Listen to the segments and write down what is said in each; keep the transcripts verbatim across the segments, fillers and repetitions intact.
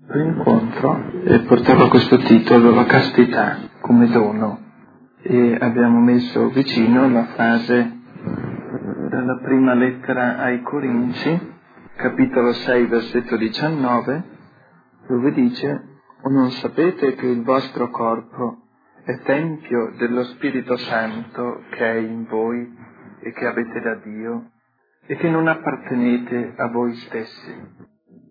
L'incontro e portava questo titolo, la castità come dono, e abbiamo messo vicino la frase dalla prima lettera ai Corinzi, capitolo sei, versetto diciannove, dove dice: «O non sapete che il vostro corpo è tempio dello Spirito Santo che è in voi e che avete da Dio e che non appartenete a voi stessi?»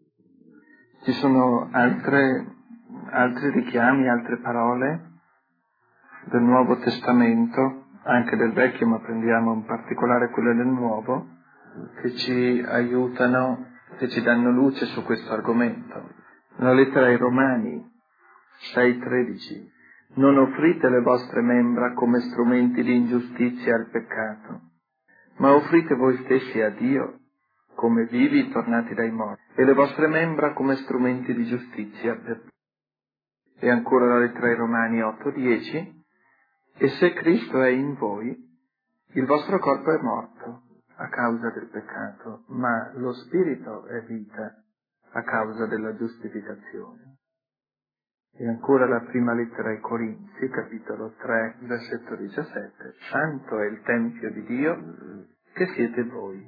Ci sono altre, altri richiami, altre parole del Nuovo Testamento, anche del Vecchio, ma prendiamo in particolare quelle del Nuovo, che ci aiutano, che ci danno luce su questo argomento. Nella lettera ai Romani sei tredici: «Non offrite le vostre membra come strumenti di ingiustizia al peccato, ma offrite voi stessi a Dio come vivi tornati dai morti, e le vostre membra come strumenti di giustizia per». E ancora la lettera ai Romani otto dieci: «E se Cristo è in voi, il vostro corpo è morto a causa del peccato, ma lo spirito è vita a causa della giustificazione». E ancora la prima lettera ai Corinzi, capitolo tre, versetto diciassette: «Santo è il tempio di Dio che siete voi».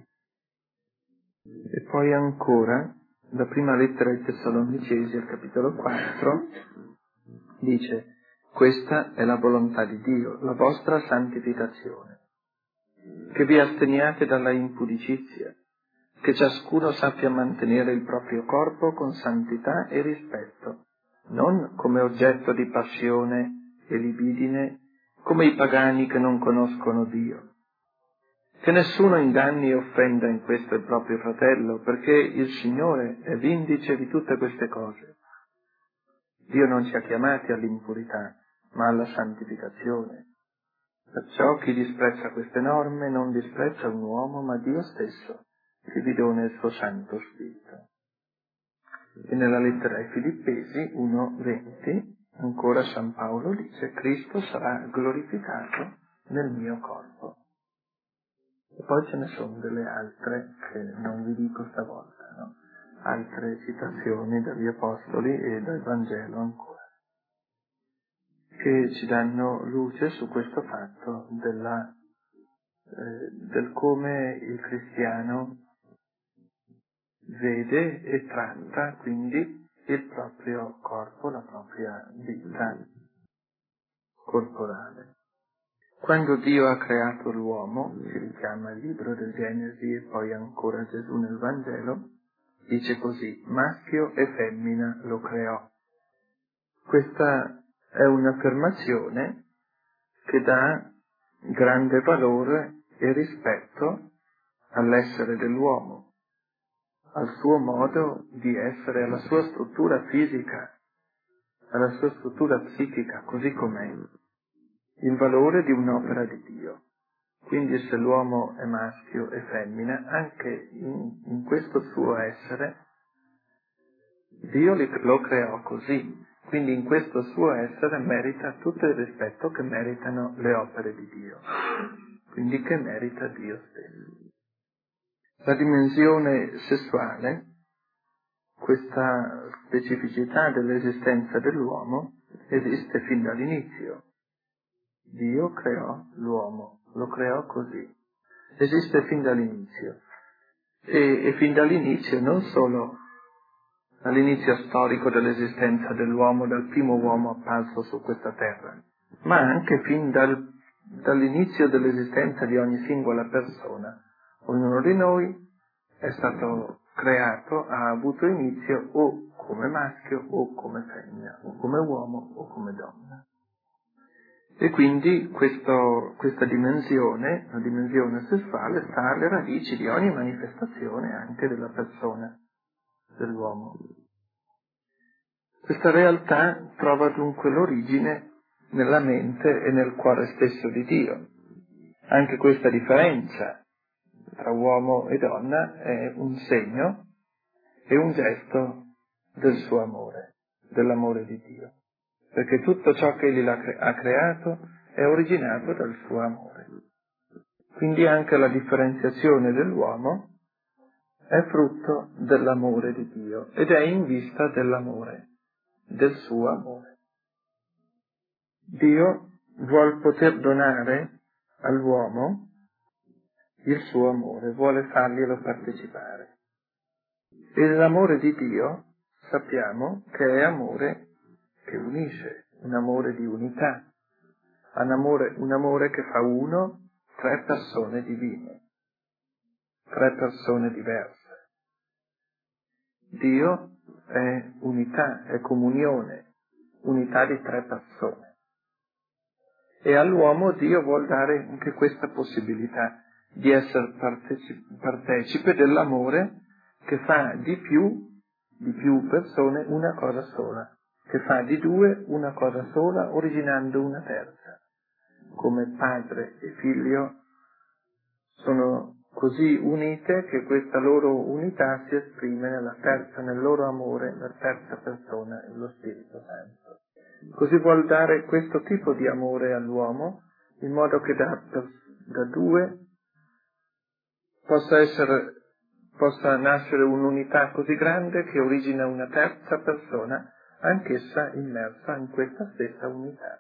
E poi ancora la prima lettera ai Tessalonicesi, al capitolo quattro, dice: «Questa è la volontà di Dio, la vostra santificazione, che vi asteniate dalla impudicizia, che ciascuno sappia mantenere il proprio corpo con santità e rispetto, non come oggetto di passione e libidine, come i pagani che non conoscono Dio. Che nessuno inganni e offenda in questo il proprio fratello, perché il Signore è vindice di tutte queste cose. Dio non ci ha chiamati all'impurità, ma alla santificazione. Perciò chi disprezza queste norme non disprezza un uomo, ma Dio stesso, che vi dona il suo Santo Spirito». E nella lettera ai Filippesi uno venti, ancora San Paolo dice: «Cristo sarà glorificato nel mio corpo». E poi ce ne sono delle altre che non vi dico stavolta, no? Altre citazioni dagli Apostoli e dal Vangelo ancora, che ci danno luce su questo fatto della, eh, del come il cristiano vede e tratta quindi il proprio corpo, la propria vita corporale. Quando Dio ha creato l'uomo, si richiama il libro del Genesi e poi ancora Gesù nel Vangelo, dice così: «Maschio e femmina lo creò». Questa è un'affermazione che dà grande valore e rispetto all'essere dell'uomo, al suo modo di essere, alla sua struttura fisica, alla sua struttura psichica, così com'è, il valore di un'opera di Dio. Quindi se l'uomo è maschio e femmina, anche in, in questo suo essere, Dio li, lo creò così. Quindi in questo suo essere merita tutto il rispetto che meritano le opere di Dio, quindi che merita Dio stesso. La dimensione sessuale, questa specificità dell'esistenza dell'uomo, esiste fin dall'inizio. Dio creò l'uomo, lo creò così. Esiste fin dall'inizio. E, e fin dall'inizio non solo all'inizio storico dell'esistenza dell'uomo, dal primo uomo apparso su questa terra, ma anche fin dal, dall'inizio dell'esistenza di ogni singola persona. Ognuno di noi è stato creato, ha avuto inizio o come maschio o come femmina, o come uomo o come donna. E quindi questo, questa dimensione, la dimensione sessuale, sta alle radici di ogni manifestazione anche della persona, dell'uomo. Questa realtà trova dunque l'origine nella mente e nel cuore stesso di Dio. Anche questa differenza tra uomo e donna è un segno e un gesto del suo amore, dell'amore di Dio. Perché tutto ciò che Egli ha creato è originato dal suo amore. Quindi anche la differenziazione dell'uomo è frutto dell'amore di Dio ed è in vista dell'amore, del suo amore. Dio vuol poter donare all'uomo il suo amore, vuole farglielo partecipare. E l'amore di Dio sappiamo che è amore che unisce, un amore di unità, un amore, un amore che fa uno, tre persone divine, tre persone diverse. Dio è unità, è comunione, unità di tre persone. E all'uomo Dio vuol dare anche questa possibilità di essere partecipe, partecipe dell'amore che fa di più, di più persone una cosa sola, che fa di due una cosa sola, originando una terza. Come padre e figlio sono così unite che questa loro unità si esprime nella terza, nel loro amore, nella terza persona, lo Spirito Santo. Così vuol dare questo tipo di amore all'uomo, in modo che da, da due possa essere, possa nascere un'unità così grande che origina una terza persona, anch'essa immersa in questa stessa unità.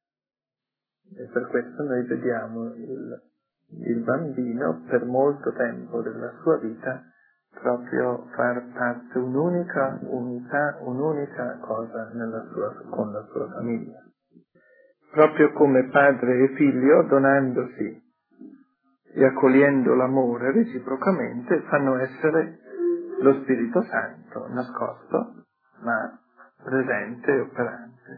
E per questo noi vediamo il, il bambino per molto tempo della sua vita proprio far parte un'unica unità, un'unica cosa nella sua, con la sua famiglia. Proprio come padre e figlio, donandosi e accogliendo l'amore reciprocamente, fanno essere lo Spirito Santo nascosto, ma presente e operante.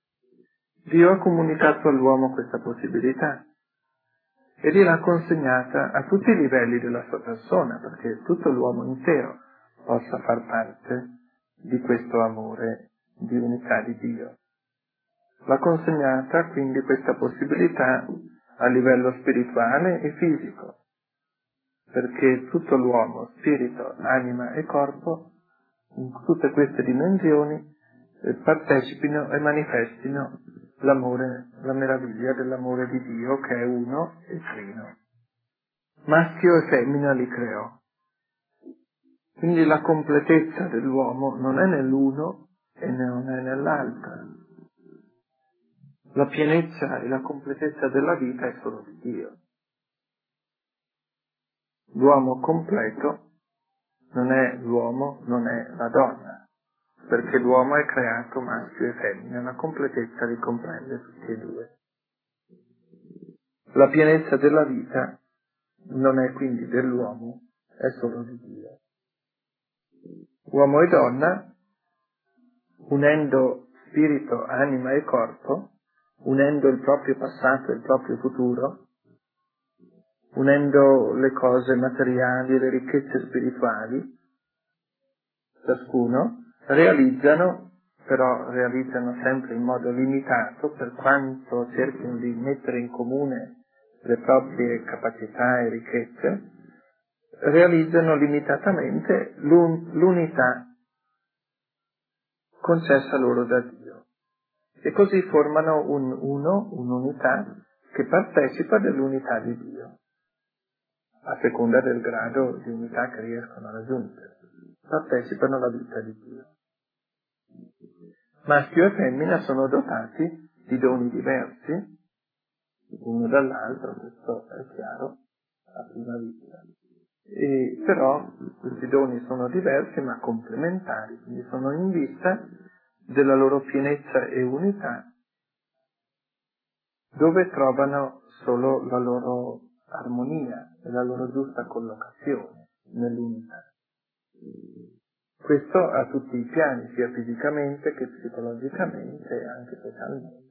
Dio ha comunicato all'uomo questa possibilità e gliel'ha consegnata a tutti i livelli della sua persona, perché tutto l'uomo intero possa far parte di questo amore di unità di Dio. L'ha consegnata quindi questa possibilità a livello spirituale e fisico, perché tutto l'uomo, spirito, anima e corpo, in tutte queste dimensioni, partecipino e manifestino l'amore, la meraviglia dell'amore di Dio che è uno e trino. Maschio e femmina li creò. Quindi la completezza dell'uomo non è nell'uno e non è nell'altro. La pienezza e la completezza della vita è solo di Dio. L'uomo completo non è l'uomo, non è la donna, perché l'uomo è creato maschio e femmina, la completezza li comprende tutti e due. La pienezza della vita non è quindi dell'uomo, è solo di Dio. Uomo e donna, unendo spirito, anima e corpo, unendo il proprio passato e il proprio futuro, unendo le cose materiali e le ricchezze spirituali, ciascuno, realizzano, però realizzano sempre in modo limitato, per quanto cerchino di mettere in comune le proprie capacità e ricchezze, realizzano limitatamente l'un- l'unità concessa loro da Dio. E così formano un uno, un'unità, che partecipa dell'unità di Dio, a seconda del grado di unità che riescono a raggiungere. Partecipano alla vita di Dio. Maschio e femmina sono dotati di doni diversi, uno dall'altro, questo è chiaro a prima vista. E però questi doni sono diversi ma complementari, quindi sono in vista della loro pienezza e unità, dove trovano solo la loro armonia e la loro giusta collocazione nell'unità. Questo a tutti i piani, sia fisicamente che psicologicamente e anche socialmente.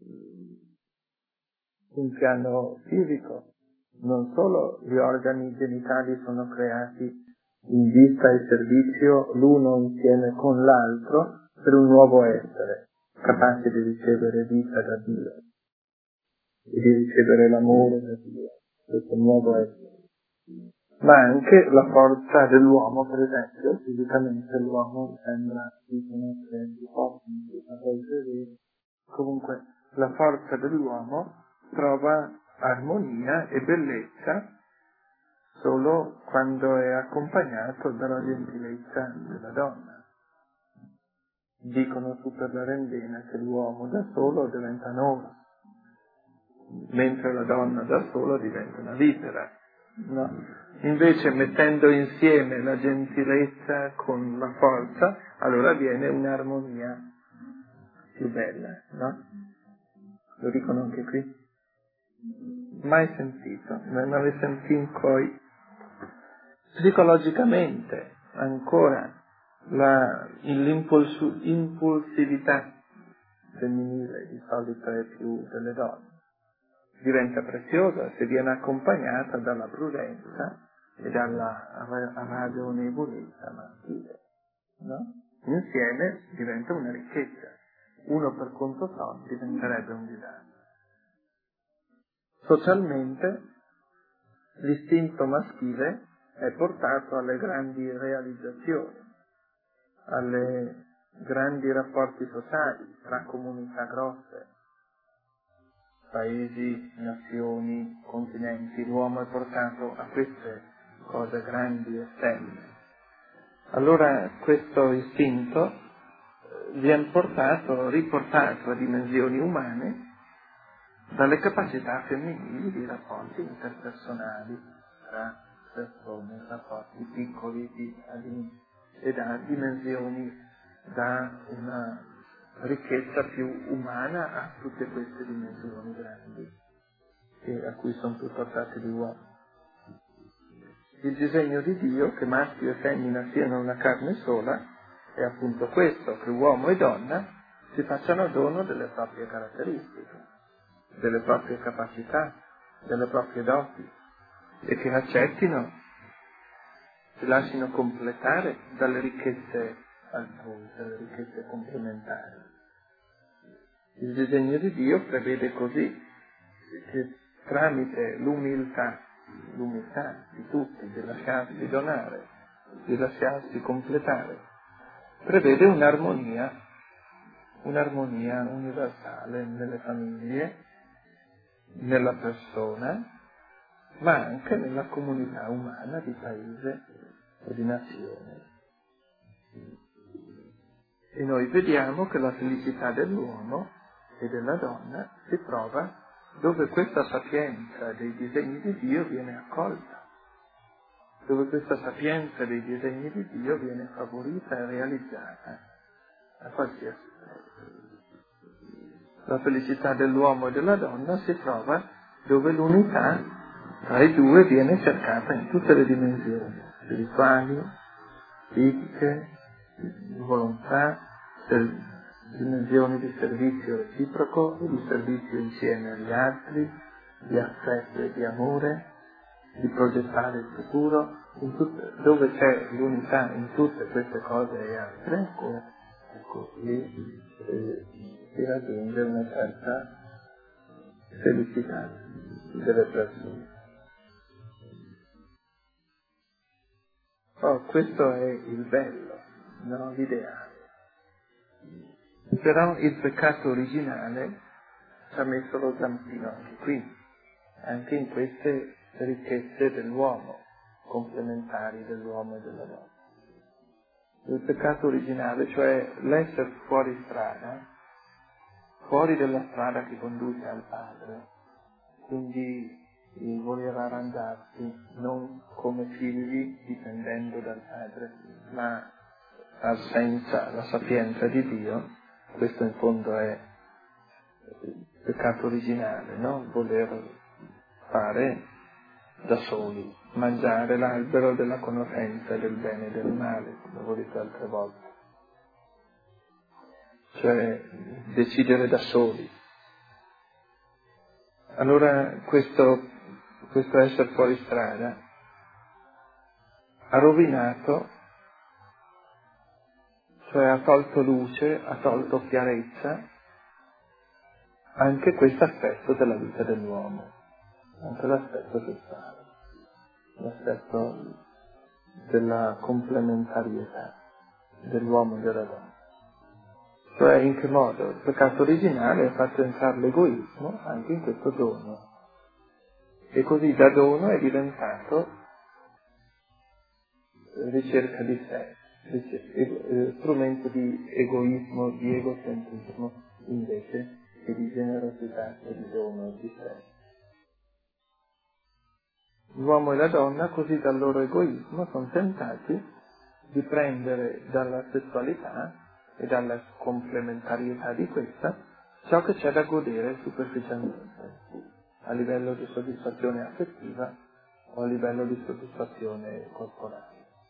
In piano fisico, non solo gli organi genitali sono creati in vista e servizio l'uno insieme con l'altro per un nuovo essere, capace di ricevere vita da Dio e di ricevere l'amore da Dio, questo nuovo essere. Ma anche la forza dell'uomo, per esempio, fisicamente l'uomo sembra di conoscere di forza, comunque la forza dell'uomo trova armonia e bellezza solo quando è accompagnato dalla gentilezza della donna. Dicono su per la rendena che l'uomo da solo diventa un oro, mentre la donna da solo diventa una vipera. No? Invece, mettendo insieme la gentilezza con la forza, allora viene un'armonia più bella, no? Lo dicono anche qui. Mai sentito, non avete sentito poi. Psicologicamente, ancora, la, l'impulsività femminile di solito è più delle donne. Diventa preziosa se viene accompagnata dalla prudenza e dalla ragionevolezza maschile, no? Insieme diventa una ricchezza. Uno per conto proprio diventerebbe un disastro. Socialmente l'istinto maschile è portato alle grandi realizzazioni, alle grandi rapporti sociali tra comunità grosse, paesi, nazioni, continenti. L'uomo è portato a queste cose grandi e esterne. Allora questo istinto viene portato, riportato a dimensioni umane dalle capacità femminili di rapporti interpersonali tra persone, rapporti piccoli di, e da dimensioni, da una ricchezza più umana a tutte queste dimensioni grandi e a cui sono tutti portati l'uomo. Il disegno di Dio che maschio e femmina siano una carne sola è appunto questo, che uomo e donna si facciano dono delle proprie caratteristiche, delle proprie capacità, delle proprie doti e che accettino, si lasciano completare dalle ricchezze altrui, dalle ricchezze complementari. Il disegno di Dio prevede così che tramite l'umiltà, l'umiltà di tutti, di lasciarsi donare, di lasciarsi completare, prevede un'armonia, un'armonia universale nelle famiglie, nella persona, ma anche nella comunità umana di paese e di nazione. E noi vediamo che la felicità dell'uomo e della donna si trova dove questa sapienza dei disegni di Dio viene accolta, dove questa sapienza dei disegni di Dio viene favorita e realizzata a qualsiasi prezzo. La felicità dell'uomo e della donna si trova dove l'unità tra i due viene cercata in tutte le dimensioni, spirituali, fisiche, di volontà, del, dimensioni di servizio reciproco, di servizio insieme agli altri, di affetto e di amore, di progettare il futuro, in tutte, dove c'è l'unità in tutte queste cose e altre, ecco, ecco qui eh, si raggiunge una certa felicità delle persone. Oh, questo è il bello, no? L'ideale. Però il peccato originale ci ha messo lo zampino anche qui, anche in queste ricchezze dell'uomo, complementari dell'uomo e della donna. Il peccato originale, cioè l'essere fuori strada, fuori dalla strada che conduce al Padre, quindi il voler arrangiarsi non come figli dipendendo dal Padre, ma senza la sapienza di Dio. Questo in fondo è il peccato originale, no? Voler fare da soli, mangiare l'albero della conoscenza del bene e del male, come ho detto altre volte. Cioè decidere da soli. Allora questo, questo essere fuori strada ha rovinato, cioè ha tolto luce, ha tolto chiarezza anche questo aspetto della vita dell'uomo, anche l'aspetto sessuale, l'aspetto della complementarietà dell'uomo e della donna. Cioè in che modo il peccato originale ha fatto entrare l'egoismo anche in questo dono, e così da dono è diventato ricerca di sé, ricerca, strumento di egoismo, di egocentrismo, invece che di generosità e di dono di sé. L'uomo e la donna, così dal loro egoismo, sono tentati di prendere dalla sessualità e dalla complementarietà di questa ciò che c'è da godere superficialmente, a livello di soddisfazione affettiva o a livello di soddisfazione corporale.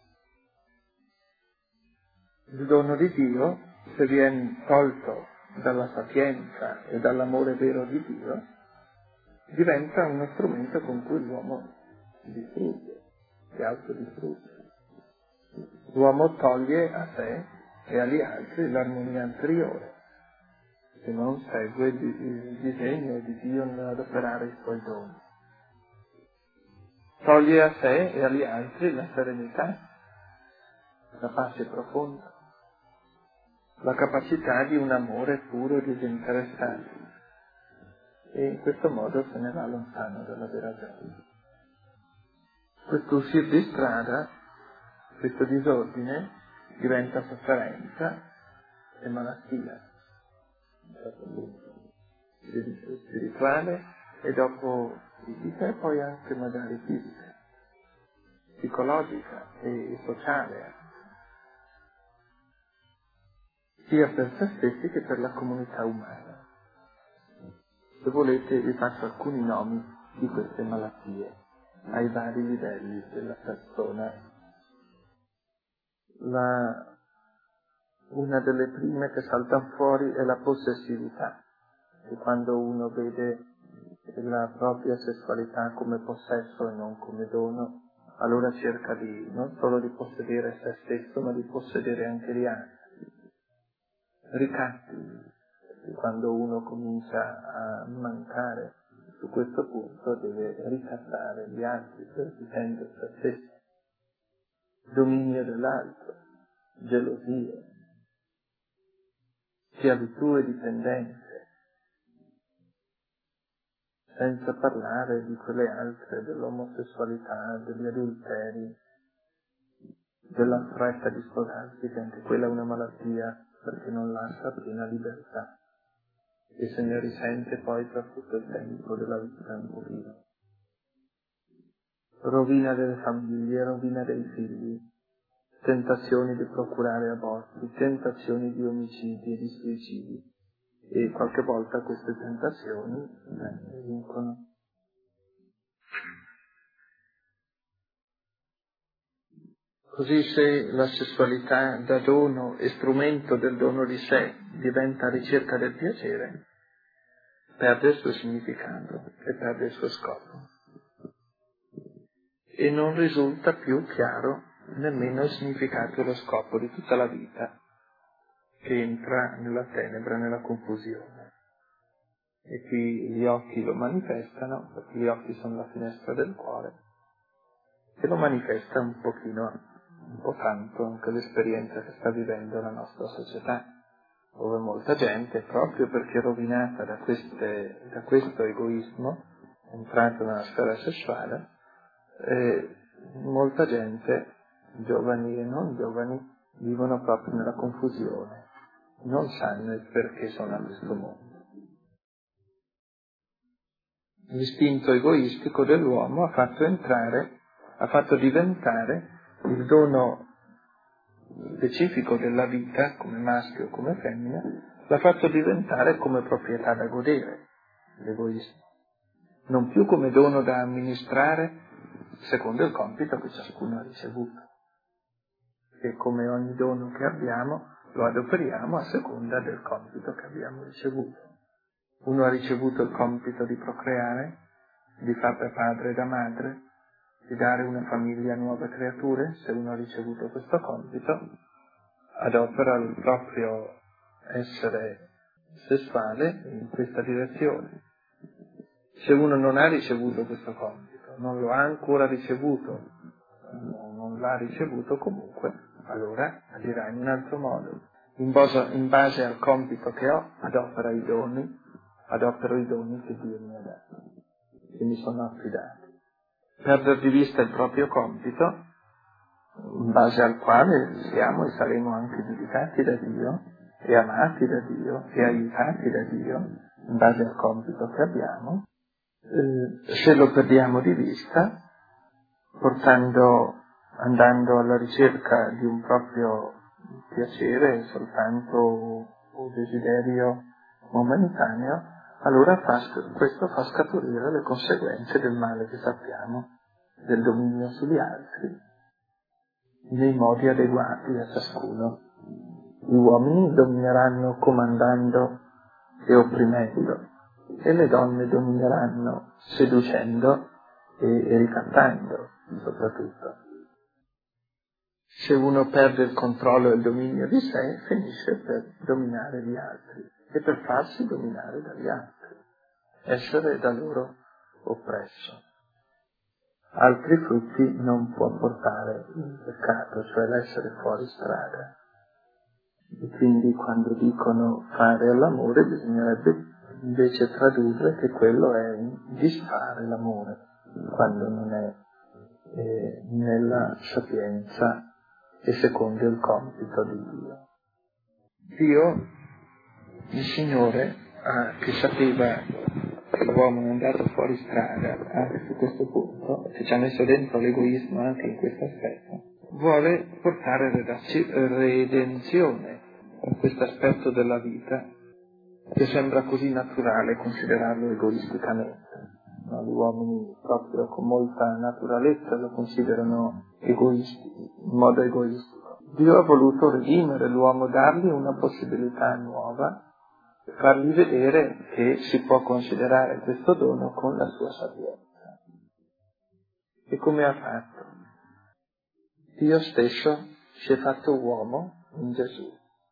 Il dono di Dio, se viene tolto dalla sapienza e dall'amore vero di Dio, diventa uno strumento con cui l'uomo si distrugge, si autodistrugge. L'uomo toglie a sé e agli altri l'armonia anteriore, se non segue il disegno di Dio nell'adoperare i suoi doni. Toglie a sé e agli altri la serenità, la pace profonda, la capacità di un amore puro e disinteressato, e in questo modo se ne va lontano dalla vera gioia. Questo uscire di strada, questo disordine, diventa sofferenza e malattia, spirituale e dopo fisica e poi anche magari fisica, psicologica e sociale, sia per se stessi che per la comunità umana. Se volete vi faccio alcuni nomi di queste malattie ai vari livelli della persona. La, una delle prime che saltano fuori è la possessività, e quando uno vede la propria sessualità come possesso e non come dono, allora cerca di non solo di possedere se stesso, ma di possedere anche gli altri. Ricatti, quando uno comincia a mancare su questo punto, deve ricattare gli altri per difendere se stesso. Dominio dell'altro, gelosie, schiavitù e dipendenze, senza parlare di quelle altre, dell'omosessualità, degli adulteri, della fretta di sposarsi, che anche quella è una malattia perché non lascia piena libertà e se ne risente poi per tutto il tempo della vita un pochino. Rovina delle famiglie, rovina dei figli, tentazioni di procurare aborti, tentazioni di omicidi e di suicidi, e qualche volta queste tentazioni eh, vincono. Così se la sessualità da dono e strumento del dono di sé diventa ricerca del piacere, perde il suo significato e perde il suo scopo. E non risulta più chiaro nemmeno il significato e lo scopo di tutta la vita, che entra nella tenebra, nella confusione. E qui gli occhi lo manifestano, perché gli occhi sono la finestra del cuore, e lo manifesta un pochino, un po' tanto, anche l'esperienza che sta vivendo la nostra società, dove molta gente, proprio perché rovinata da, queste, da questo egoismo, entrata nella sfera sessuale, eh, molta gente, giovani e non giovani, vivono proprio nella confusione, non sanno il perché sono a questo mondo. L'istinto egoistico dell'uomo ha fatto entrare, ha fatto diventare il dono specifico della vita, come maschio o come femmina, l'ha fatto diventare come proprietà da godere, l'egoismo, non più come dono da amministrare secondo il compito che ciascuno ha ricevuto. E come ogni dono che abbiamo lo adoperiamo a seconda del compito che abbiamo ricevuto. Uno ha ricevuto il compito di procreare, di far da padre e da madre, di dare una famiglia a nuove creature. Se uno ha ricevuto questo compito, adopera il proprio essere sessuale in questa direzione. Se uno non ha ricevuto questo compito, non lo ha ancora ricevuto, non l'ha ricevuto comunque, allora agirà in un altro modo. In base, in base al compito che ho, adopera i doni, adopero i doni che Dio mi ha dato, che mi sono affidati. Perdere di vista il proprio compito in base al quale siamo e saremo anche giudicati da Dio, e amati da Dio, e aiutati da Dio, in base al compito che abbiamo, eh, se lo perdiamo di vista, portando, andando alla ricerca di un proprio piacere soltanto o desiderio momentaneo, allora fa, questo fa scaturire le conseguenze del male che sappiamo, del dominio sugli altri, nei modi adeguati a ciascuno. Gli uomini domineranno comandando e opprimendo, e le donne domineranno seducendo e, e ricattando, soprattutto. Se uno perde il controllo e il dominio di sé, finisce per dominare gli altri e per farsi dominare dagli altri, essere da loro oppresso. Altri frutti non può portare il peccato, cioè l'essere fuori strada. E quindi quando dicono fare l'amore bisognerebbe invece tradurre che quello è disfare l'amore, quando non è eh, nella sapienza e secondo il compito di Dio. Dio, il Signore, ah, che sapeva che l'uomo è andato fuori strada anche su questo punto, che ci ha messo dentro l'egoismo anche in questo aspetto, vuole portare redenzione in questo aspetto della vita che sembra così naturale considerarlo egoisticamente. No, gli uomini proprio con molta naturalezza lo considerano egoisti, in modo egoistico. Dio ha voluto redimere l'uomo, dargli una possibilità nuova, fargli vedere che si può considerare questo dono con la sua sapienza. E come ha fatto? Dio stesso si è fatto uomo in Gesù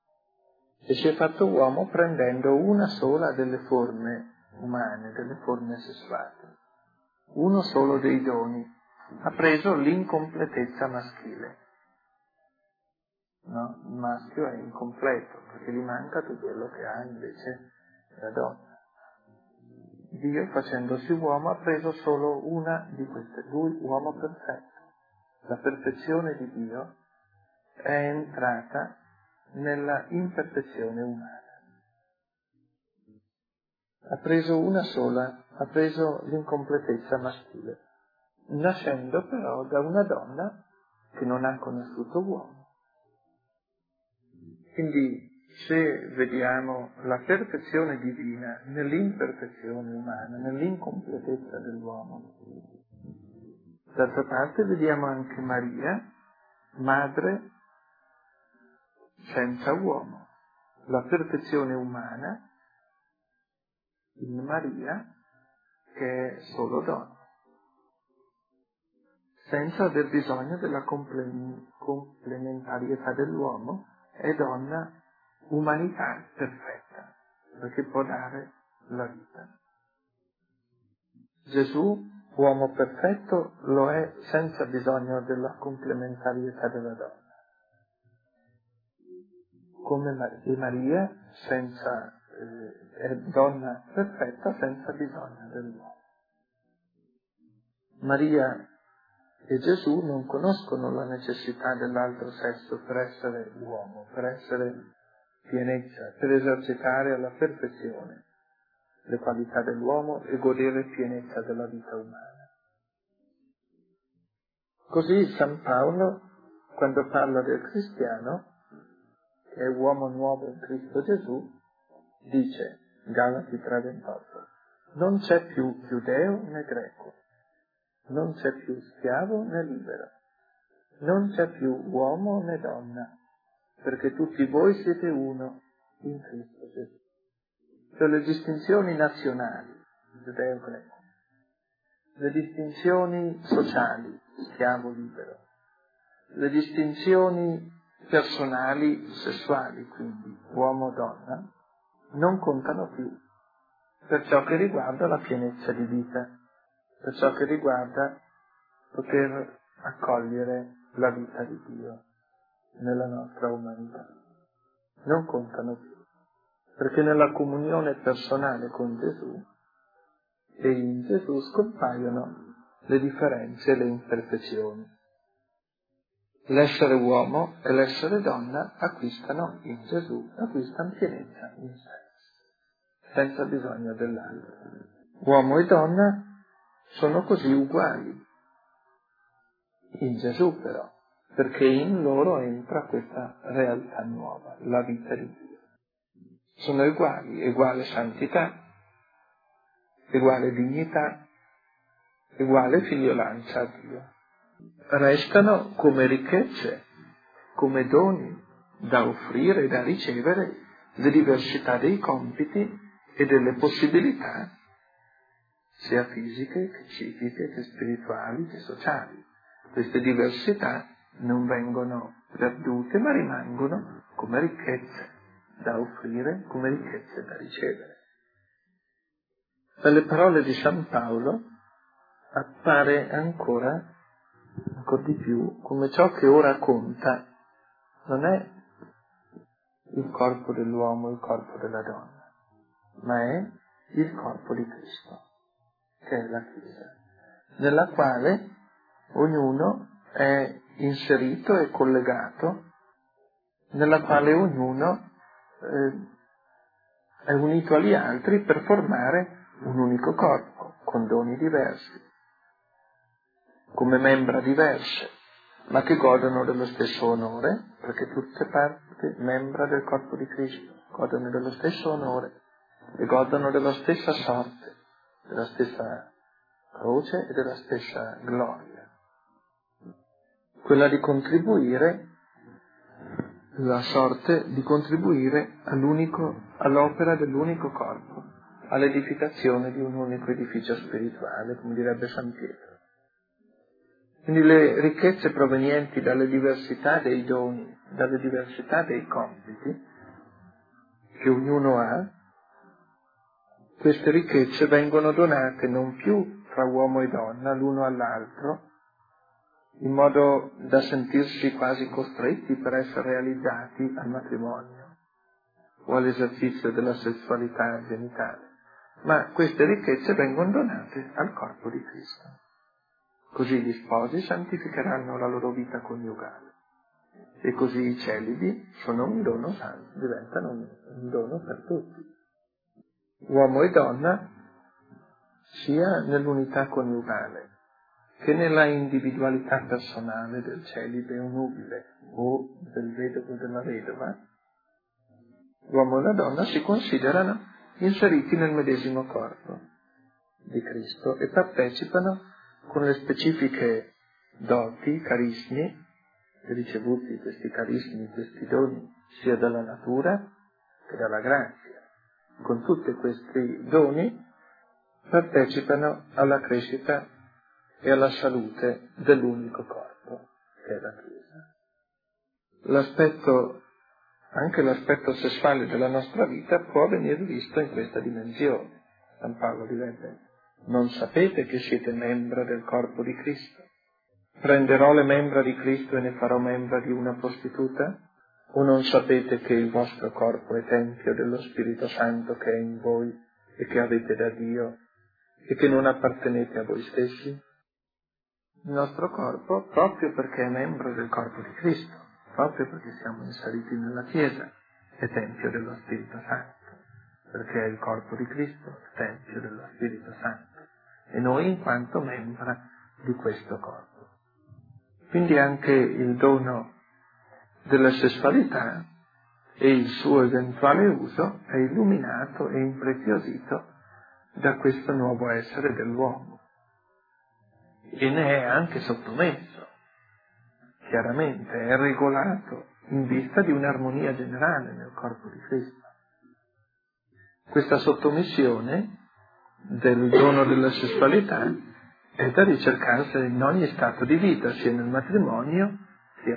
e si è fatto uomo prendendo una sola delle forme umane, delle forme sessuali, uno solo dei doni. Ha preso l'incompletezza maschile. No? Il maschio è incompleto perché gli manca tutto quello che ha invece la donna. Dio, facendosi uomo, ha preso solo una di queste, lui uomo perfetto. La perfezione di Dio è entrata nella imperfezione umana. Ha preso una sola, ha preso l'incompletezza maschile, nascendo però da una donna che non ha conosciuto uomo. Quindi se vediamo la perfezione divina nell'imperfezione umana, nell'incompletezza dell'uomo, d'altra parte vediamo anche Maria, madre senza uomo, la perfezione umana in Maria che è solo donna, senza aver bisogno della comple- complementarietà dell'uomo, è donna umanità perfetta, perché può dare la vita. Gesù, uomo perfetto, lo è senza bisogno della complementarietà della donna. Come Maria, senza, eh, è donna perfetta senza bisogno dell'uomo. Maria e Gesù non conoscono la necessità dell'altro sesso per essere uomo, per essere pienezza, per esercitare alla perfezione le qualità dell'uomo e godere pienezza della vita umana. Così San Paolo, quando parla del cristiano, che è uomo nuovo in Cristo Gesù, dice, Galati tre ventotto, non c'è più giudeo né greco, non c'è più schiavo né libero, non c'è più uomo né donna, perché tutti voi siete uno in Cristo Gesù. Cioè le distinzioni nazionali, giudeo-greco, le distinzioni sociali, schiavo-libero, le distinzioni personali, sessuali, quindi uomo-donna, non contano più per ciò che riguarda la pienezza di vita, per ciò che riguarda poter accogliere la vita di Dio nella nostra umanità. Non contano più, perché nella comunione personale con Gesù e in Gesù scompaiono le differenze e le imperfezioni. l'essere uomo e l'essere donna acquistano in Gesù, acquistano pienezza in sé, senza bisogno dell'altro. Uomo e donna sono così uguali in Gesù però, perché in loro entra questa realtà nuova, la vita di Dio. Sono uguali, uguale santità, uguale dignità, uguale figliolanza a Dio. Restano come ricchezze, come doni da offrire e da ricevere le diversità dei compiti e delle possibilità, sia fisiche che psichiche, che spirituali, che sociali. Queste diversità non vengono perdute, ma rimangono come ricchezze da offrire, come ricchezze da ricevere. Dalle parole di San Paolo appare ancora, ancora di più, come ciò che ora conta non è il corpo dell'uomo, il corpo della donna, ma è il corpo di Cristo, che è la Chiesa, nella quale ognuno è inserito e collegato, nella quale ognuno eh, è unito agli altri per formare un unico corpo, con doni diversi, come membra diverse, ma che godono dello stesso onore, perché tutte parti membra del corpo di Cristo godono dello stesso onore e godono della stessa sorte, della stessa croce e della stessa gloria. Quella di contribuire, la sorte di contribuire all'unico, all'opera dell'unico corpo, all'edificazione di un unico edificio spirituale, come direbbe San Pietro. Quindi le ricchezze provenienti dalle diversità dei doni, dalle diversità dei compiti che ognuno ha, queste ricchezze vengono donate non più tra uomo e donna, l'uno all'altro, in modo da sentirsi quasi costretti per essere realizzati al matrimonio o all'esercizio della sessualità genitale, ma queste ricchezze vengono donate al corpo di Cristo. Così gli sposi santificheranno la loro vita coniugale e così i celibi sono un dono santo, diventano un dono per tutti. Uomo e donna sia nell'unità coniugale che nella individualità personale del celibe o nubile o del vedovo o della vedova, l'uomo e la donna si considerano inseriti nel medesimo corpo di Cristo e partecipano con le specifiche doti, carismi, ricevuti questi carismi, questi doni, sia dalla natura che dalla grazia. Con tutti questi doni partecipano alla crescita e alla salute dell'unico corpo, che è la Chiesa. L'aspetto, anche l'aspetto sessuale della nostra vita può venire visto in questa dimensione. San Paolo direbbe: non sapete che siete membra del corpo di Cristo? Prenderò le membra di Cristo e ne farò membra di una prostituta? O non sapete che il vostro corpo è tempio dello Spirito Santo che è in voi e che avete da Dio e che non appartenete a voi stessi? Il nostro corpo, proprio perché è membro del corpo di Cristo, proprio perché siamo inseriti nella Chiesa, è tempio dello Spirito Santo, perché è il corpo di Cristo, è tempio dello Spirito Santo, e noi in quanto membra di questo corpo. Quindi anche il dono della sessualità e il suo eventuale uso è illuminato e impreziosito da questo nuovo essere dell'uomo, e ne è anche sottomesso, chiaramente, è regolato in vista di un'armonia generale nel corpo di Cristo. Questa sottomissione del dono della sessualità è da ricercarsi in ogni stato di vita, sia nel matrimonio, sia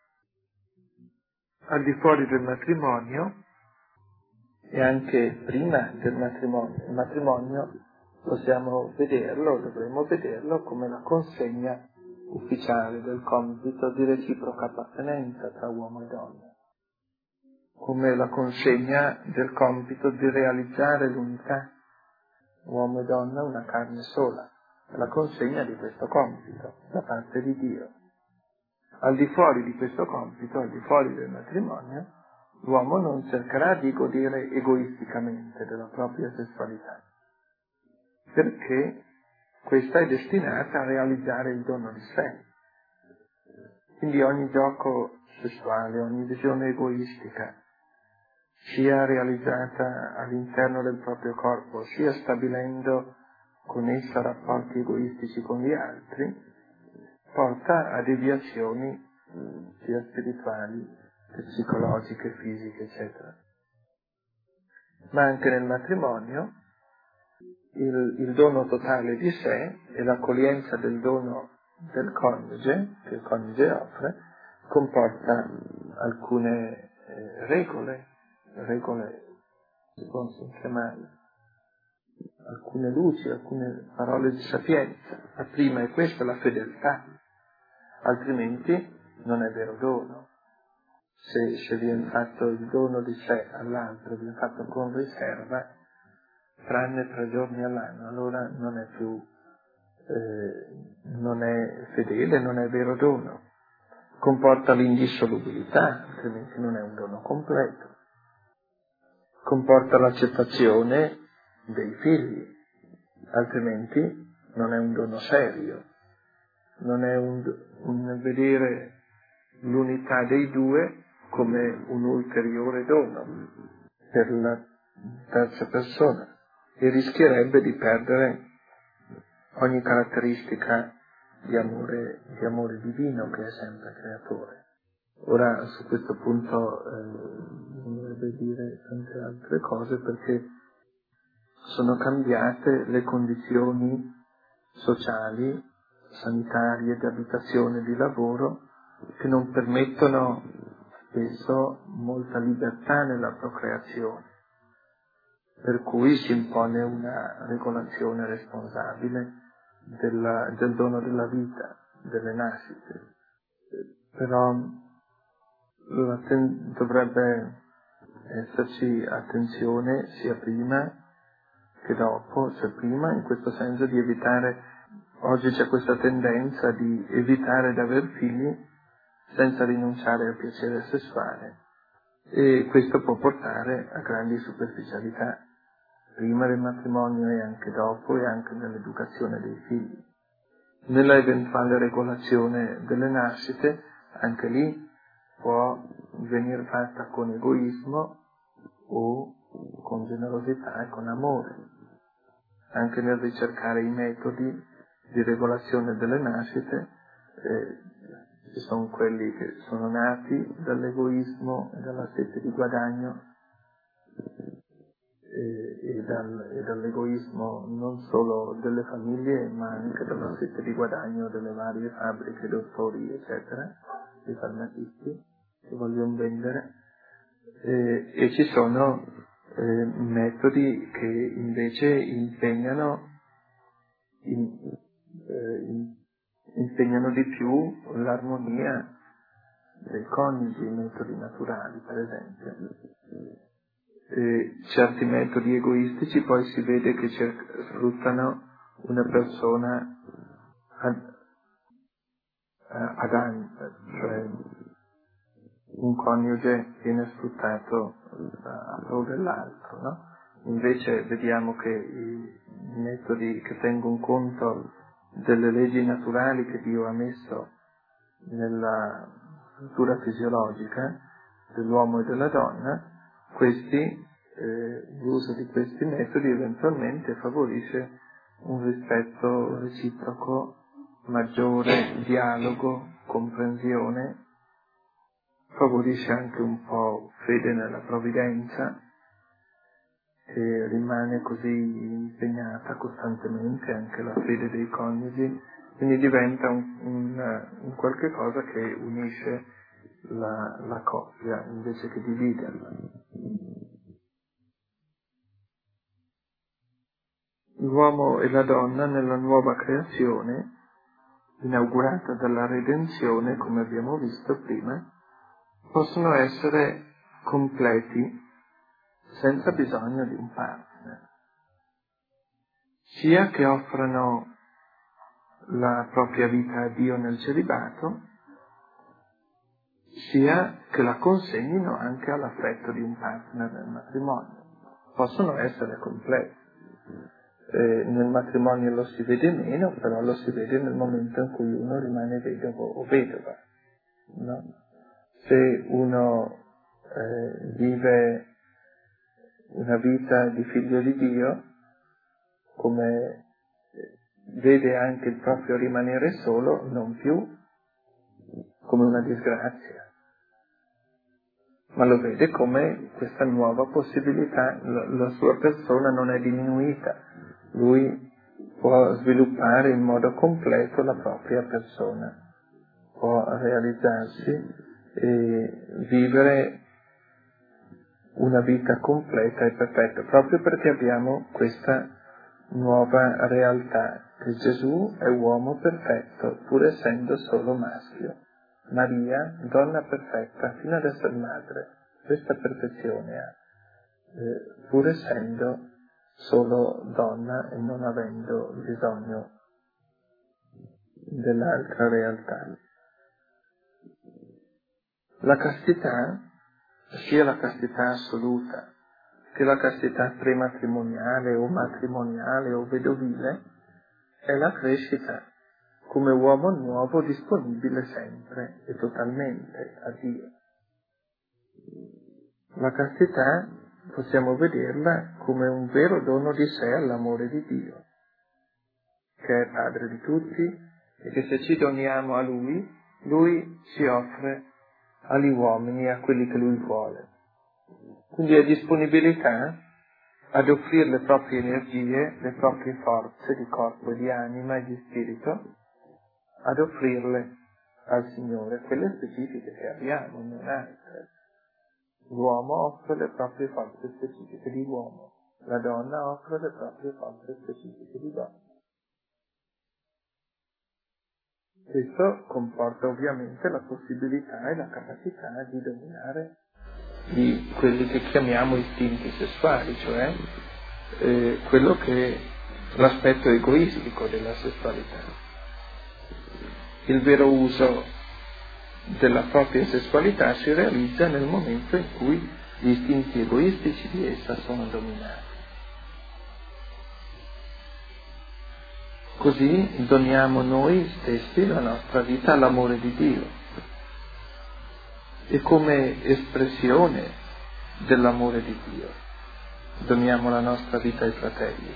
al di fuori del matrimonio e anche prima del matrimonio. Il matrimonio possiamo vederlo, dovremmo vederlo come la consegna ufficiale del compito di reciproca appartenenza tra uomo e donna, come la consegna del compito di realizzare l'unità, uomo e donna una carne sola, la consegna di questo compito da parte di Dio. Al di fuori di questo compito, al di fuori del matrimonio, l'uomo non cercherà di godere egoisticamente della propria sessualità, perché questa è destinata a realizzare il dono di sé. Quindi ogni gioco sessuale, ogni visione egoistica, sia realizzata all'interno del proprio corpo, sia stabilendo con essa rapporti egoistici con gli altri, porta a deviazioni sia spirituali che psicologiche, fisiche, eccetera. Ma anche nel matrimonio il, il dono totale di sé e l'accoglienza del dono del coniuge, che il coniuge offre, comporta alcune eh, regole, regole si possono chiamare, alcune luci, alcune parole di sapienza. La prima è questa, la fedeltà, altrimenti non è vero dono. Se, se viene fatto il dono di sé all'altro, viene fatto con riserva, tranne tre giorni all'anno, allora non è più, eh, non è fedele, non è vero dono. Comporta l'indissolubilità, altrimenti non è un dono completo. Comporta l'accettazione dei figli, altrimenti non è un dono serio. Non è un, un vedere l'unità dei due come un ulteriore dono per la terza persona e rischierebbe di perdere ogni caratteristica di amore, di amore divino che è sempre creatore. Ora su questo punto eh, bisognerebbe dire tante altre cose perché sono cambiate le condizioni sociali, sanitarie, di abitazione, di lavoro, che non permettono spesso molta libertà nella procreazione, per cui si impone una regolazione responsabile della, del dono della vita, delle nascite. Però dovrebbe esserci attenzione sia prima che dopo, cioè prima in questo senso di evitare, oggi c'è questa tendenza di evitare di aver figli senza rinunciare al piacere sessuale e questo può portare a grandi superficialità prima del matrimonio e anche dopo e anche nell'educazione dei figli. Nella eventuale regolazione delle nascite, anche lì può venire fatta con egoismo o con generosità e con amore. Anche nel ricercare i metodi di regolazione delle nascite, eh, ci sono quelli che sono nati dall'egoismo e dalla sete di guadagno e, e, dal, e dall'egoismo non solo delle famiglie ma anche dalla sete di guadagno delle varie fabbriche, dottori eccetera, dei farmacisti che vogliono vendere, e, e ci sono eh, metodi che invece impegnano in, eh, in, impegnano di più l'armonia dei coniugi, i metodi naturali per esempio. E certi metodi egoistici poi si vede che cer- sfruttano una persona ad, ad anni, cioè un coniuge viene sfruttato a favore dell'altro, no? Invece vediamo che i metodi che tengono conto delle leggi naturali che Dio ha messo nella struttura fisiologica dell'uomo e della donna, questi, eh, l'uso di questi metodi eventualmente favorisce un rispetto reciproco, maggiore dialogo, comprensione, favorisce anche un po' fede nella provvidenza, che rimane così impegnata costantemente anche la fede dei coniugi, quindi diventa un, un, un qualche cosa che unisce la, la coppia invece che dividerla. L'uomo e la donna nella nuova creazione, inaugurata dalla redenzione, come abbiamo visto prima, possono essere completi senza bisogno di un partner, sia che offrano la propria vita a Dio nel celibato, sia che la consegnino anche all'affetto di un partner nel matrimonio. Possono essere complessi. Eh, nel matrimonio lo si vede meno, però lo si vede nel momento in cui uno rimane vedovo o vedova. No? Se uno eh, vive una vita di figlio di Dio, come vede anche il proprio rimanere solo, non più come una disgrazia, ma lo vede come questa nuova possibilità. La, la sua persona non è diminuita, lui può sviluppare in modo completo la propria persona, può realizzarsi e vivere una vita completa e perfetta, proprio perché abbiamo questa nuova realtà, che Gesù è uomo perfetto, pur essendo solo maschio. Maria, donna perfetta, fino ad essere madre, questa perfezione ha, eh, pur essendo solo donna e non avendo bisogno dell'altra realtà. La castità, sia la castità assoluta che la castità prematrimoniale o matrimoniale o vedovile, è la crescita come uomo nuovo disponibile sempre e totalmente a Dio. La castità possiamo vederla come un vero dono di sé all'amore di Dio, che è Padre di tutti e che se ci doniamo a Lui, Lui si offre agli uomini e a quelli che Lui vuole. Quindi è disponibilità ad offrire le proprie energie, le proprie forze di corpo e di anima e di spirito, ad offrirle al Signore, quelle specifiche che abbiamo, non altre. L'uomo offre le proprie forze specifiche di uomo, la donna offre le proprie forze specifiche di donna. Questo comporta ovviamente la possibilità e la capacità di dominare di quelli che chiamiamo istinti sessuali, cioè eh, quello che è l'aspetto egoistico della sessualità. Il vero uso della propria sessualità si realizza nel momento in cui gli istinti egoistici di essa sono dominati. Così doniamo noi stessi la nostra vita all'amore di Dio. E come espressione dell'amore di Dio doniamo la nostra vita ai fratelli.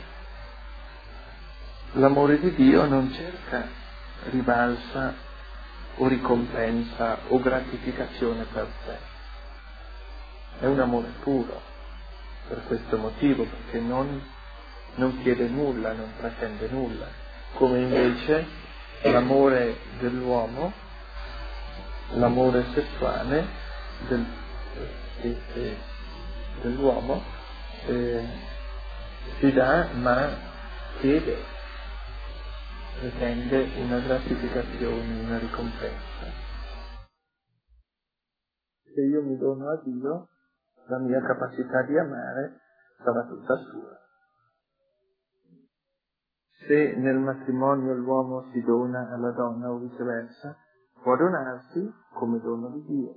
L'amore di Dio non cerca rivalsa o ricompensa o gratificazione per sé. È un amore puro, per questo motivo, perché non, non chiede nulla, non pretende nulla, come invece l'amore dell'uomo, l'amore sessuale del, eh, eh, dell'uomo eh, si dà ma chiede, pretende una gratificazione, una ricompensa. Se io mi dono a Dio, la mia capacità di amare sarà tutta sua. Se nel matrimonio l'uomo si dona alla donna o viceversa, può donarsi come dono di Dio.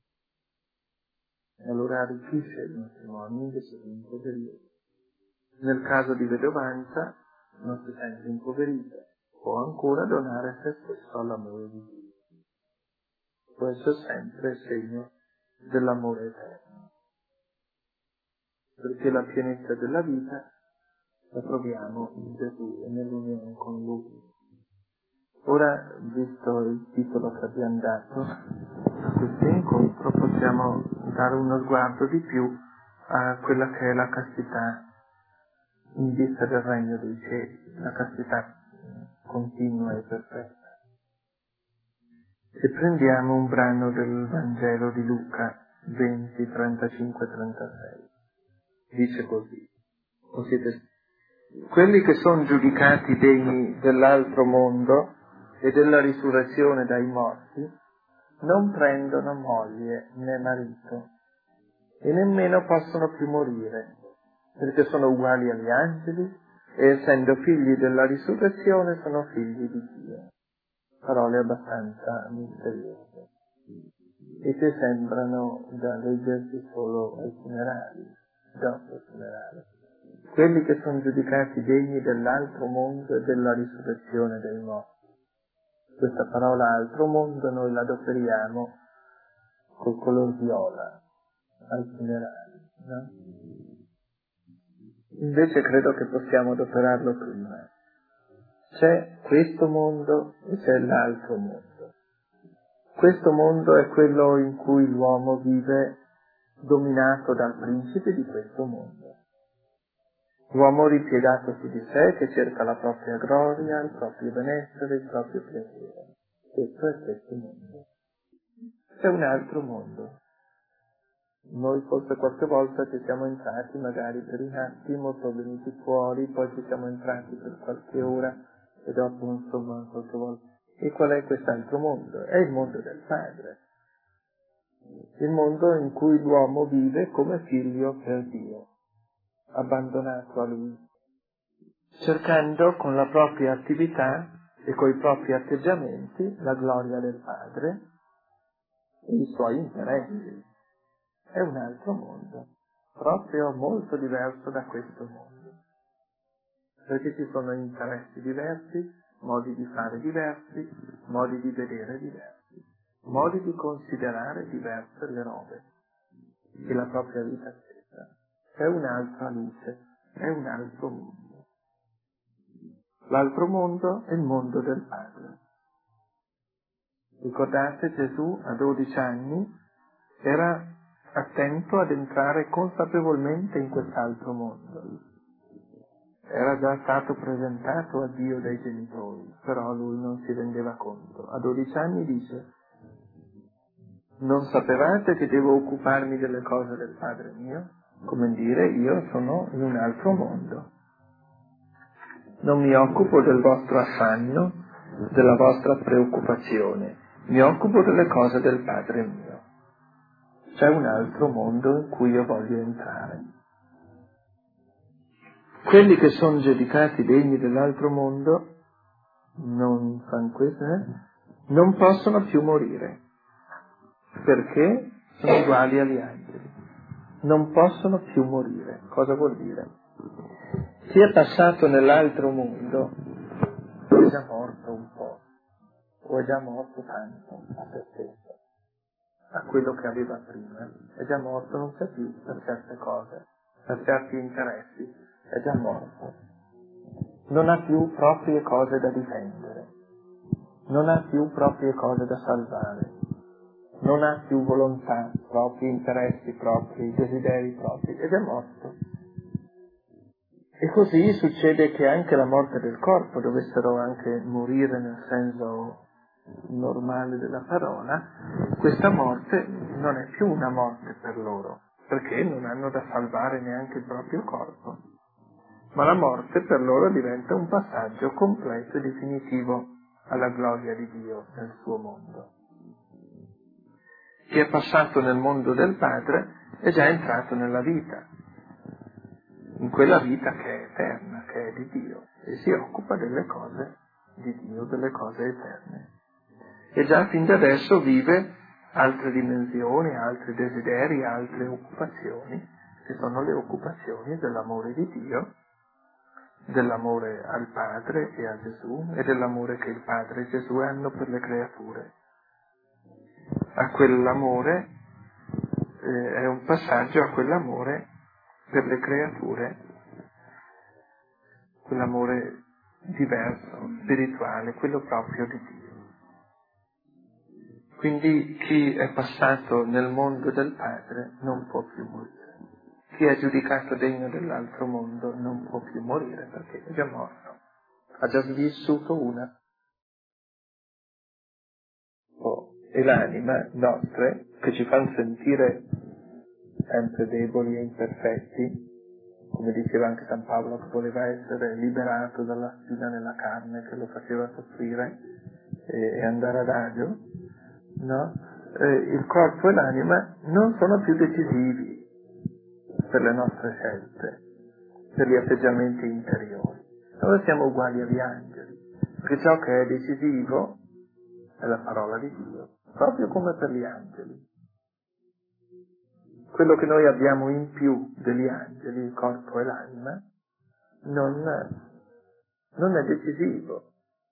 E allora arricchisce il matrimonio invece di impoverire. Nel caso di vedovanza non si sente impoverita, può ancora donare se stesso all'amore di Dio. Questo è sempre il segno dell'amore eterno. Perché la pienezza della vita la troviamo in Gesù e nell'unione con Lui. Ora, visto il titolo che abbiamo dato a questo incontro, possiamo dare uno sguardo di più a quella che è la castità in vista del regno dei cieli, la castità continua e perfetta. Se prendiamo un brano del Vangelo di Luca venti, trentacinque trentasei, dice così: o siete quelli che sono giudicati degni dell'altro mondo e della risurrezione dai morti non prendono moglie né marito e nemmeno possono più morire, perché sono uguali agli angeli e essendo figli della risurrezione sono figli di Dio. Parole abbastanza misteriose. e che sembrano da leggersi solo ai funerali, dopo il funerale. Quelli che sono giudicati degni dell'altro mondo e della risurrezione dei morti. Questa parola altro mondo noi la adoperiamo col color viola ai funerali, no? Invece credo che possiamo adoperarlo prima. C'è questo mondo e c'è l'altro mondo. Questo mondo è quello in cui l'uomo vive dominato dal principe di questo mondo. L'uomo ripiegato su di sé che cerca la propria gloria, il proprio benessere, il proprio piacere. Questo è questo mondo. C'è un altro mondo. Noi forse qualche volta ci siamo entrati magari per un attimo, sono venuti fuori, poi ci siamo entrati per qualche ora e dopo insomma qualche volta. E qual è quest'altro mondo? È il mondo del Padre. Il mondo in cui l'uomo vive come figlio per Dio, abbandonato a Lui, cercando con la propria attività e coi propri atteggiamenti la gloria del Padre e i suoi interessi. È un altro mondo, proprio molto diverso da questo mondo, perché ci sono interessi diversi, modi di fare diversi, modi di vedere diversi, modi di considerare diverse le robe e la propria vita stessa. È un'altra luce, è un altro mondo. L'altro mondo è il mondo del Padre. Ricordate, Gesù a dodici anni era attento ad entrare consapevolmente in quest'altro mondo. Era già stato presentato a Dio dai genitori, però lui non si rendeva conto. A dodici anni dice: non sapevate che devo occuparmi delle cose del Padre mio? Come dire, io sono in un altro mondo. Non mi occupo del vostro affanno, della vostra preoccupazione. Mi occupo delle cose del Padre mio. C'è un altro mondo in cui io voglio entrare. Quelli che sono giudicati degni dell'altro mondo non fanno questo, eh? Non possono più morire, perché sono uguali agli angeli. Non possono più morire. Cosa vuol dire? Chi è passato nell'altro mondo è già morto un po', o è già morto tanto a se stesso, a quello che aveva prima. È già morto, non sa più per certe cose, per certi interessi, è già morto. Non ha più proprie cose da difendere, non ha più proprie cose da salvare, non ha più volontà, propri interessi propri, desideri propri, ed è morto. E così succede che anche la morte del corpo dovessero anche morire nel senso normale della parola, questa morte non è più una morte per loro, perché non hanno da salvare neanche il proprio corpo, ma la morte per loro diventa un passaggio completo e definitivo alla gloria di Dio nel suo mondo. Chi è passato nel mondo del Padre è già entrato nella vita, in quella vita che è eterna, che è di Dio, e si occupa delle cose di Dio, delle cose eterne. E già fin da adesso vive altre dimensioni, altri desideri, altre occupazioni, che sono le occupazioni dell'amore di Dio, dell'amore al Padre e a Gesù, e dell'amore che il Padre e Gesù hanno per le creature. A quell'amore eh, è un passaggio a quell'amore per le creature, quell'amore diverso, spirituale, quello proprio di Dio. Quindi chi è passato nel mondo del Padre non può più morire. Chi è giudicato degno dell'altro mondo non può più morire perché è già morto, ha già vissuto una. Oh, e l'anima nostre, che ci fanno sentire sempre deboli e imperfetti, come diceva anche San Paolo che voleva essere liberato dalla spina nella carne che lo faceva soffrire e, e andare adagio, no? Eh, il corpo e l'anima non sono più decisivi per le nostre scelte, per gli atteggiamenti interiori. Noi siamo uguali agli angeli, perché ciò che è decisivo è la parola di Dio, proprio come per gli angeli. quello che noi abbiamo in più degli angeli, il corpo e l'anima, non, non è decisivo.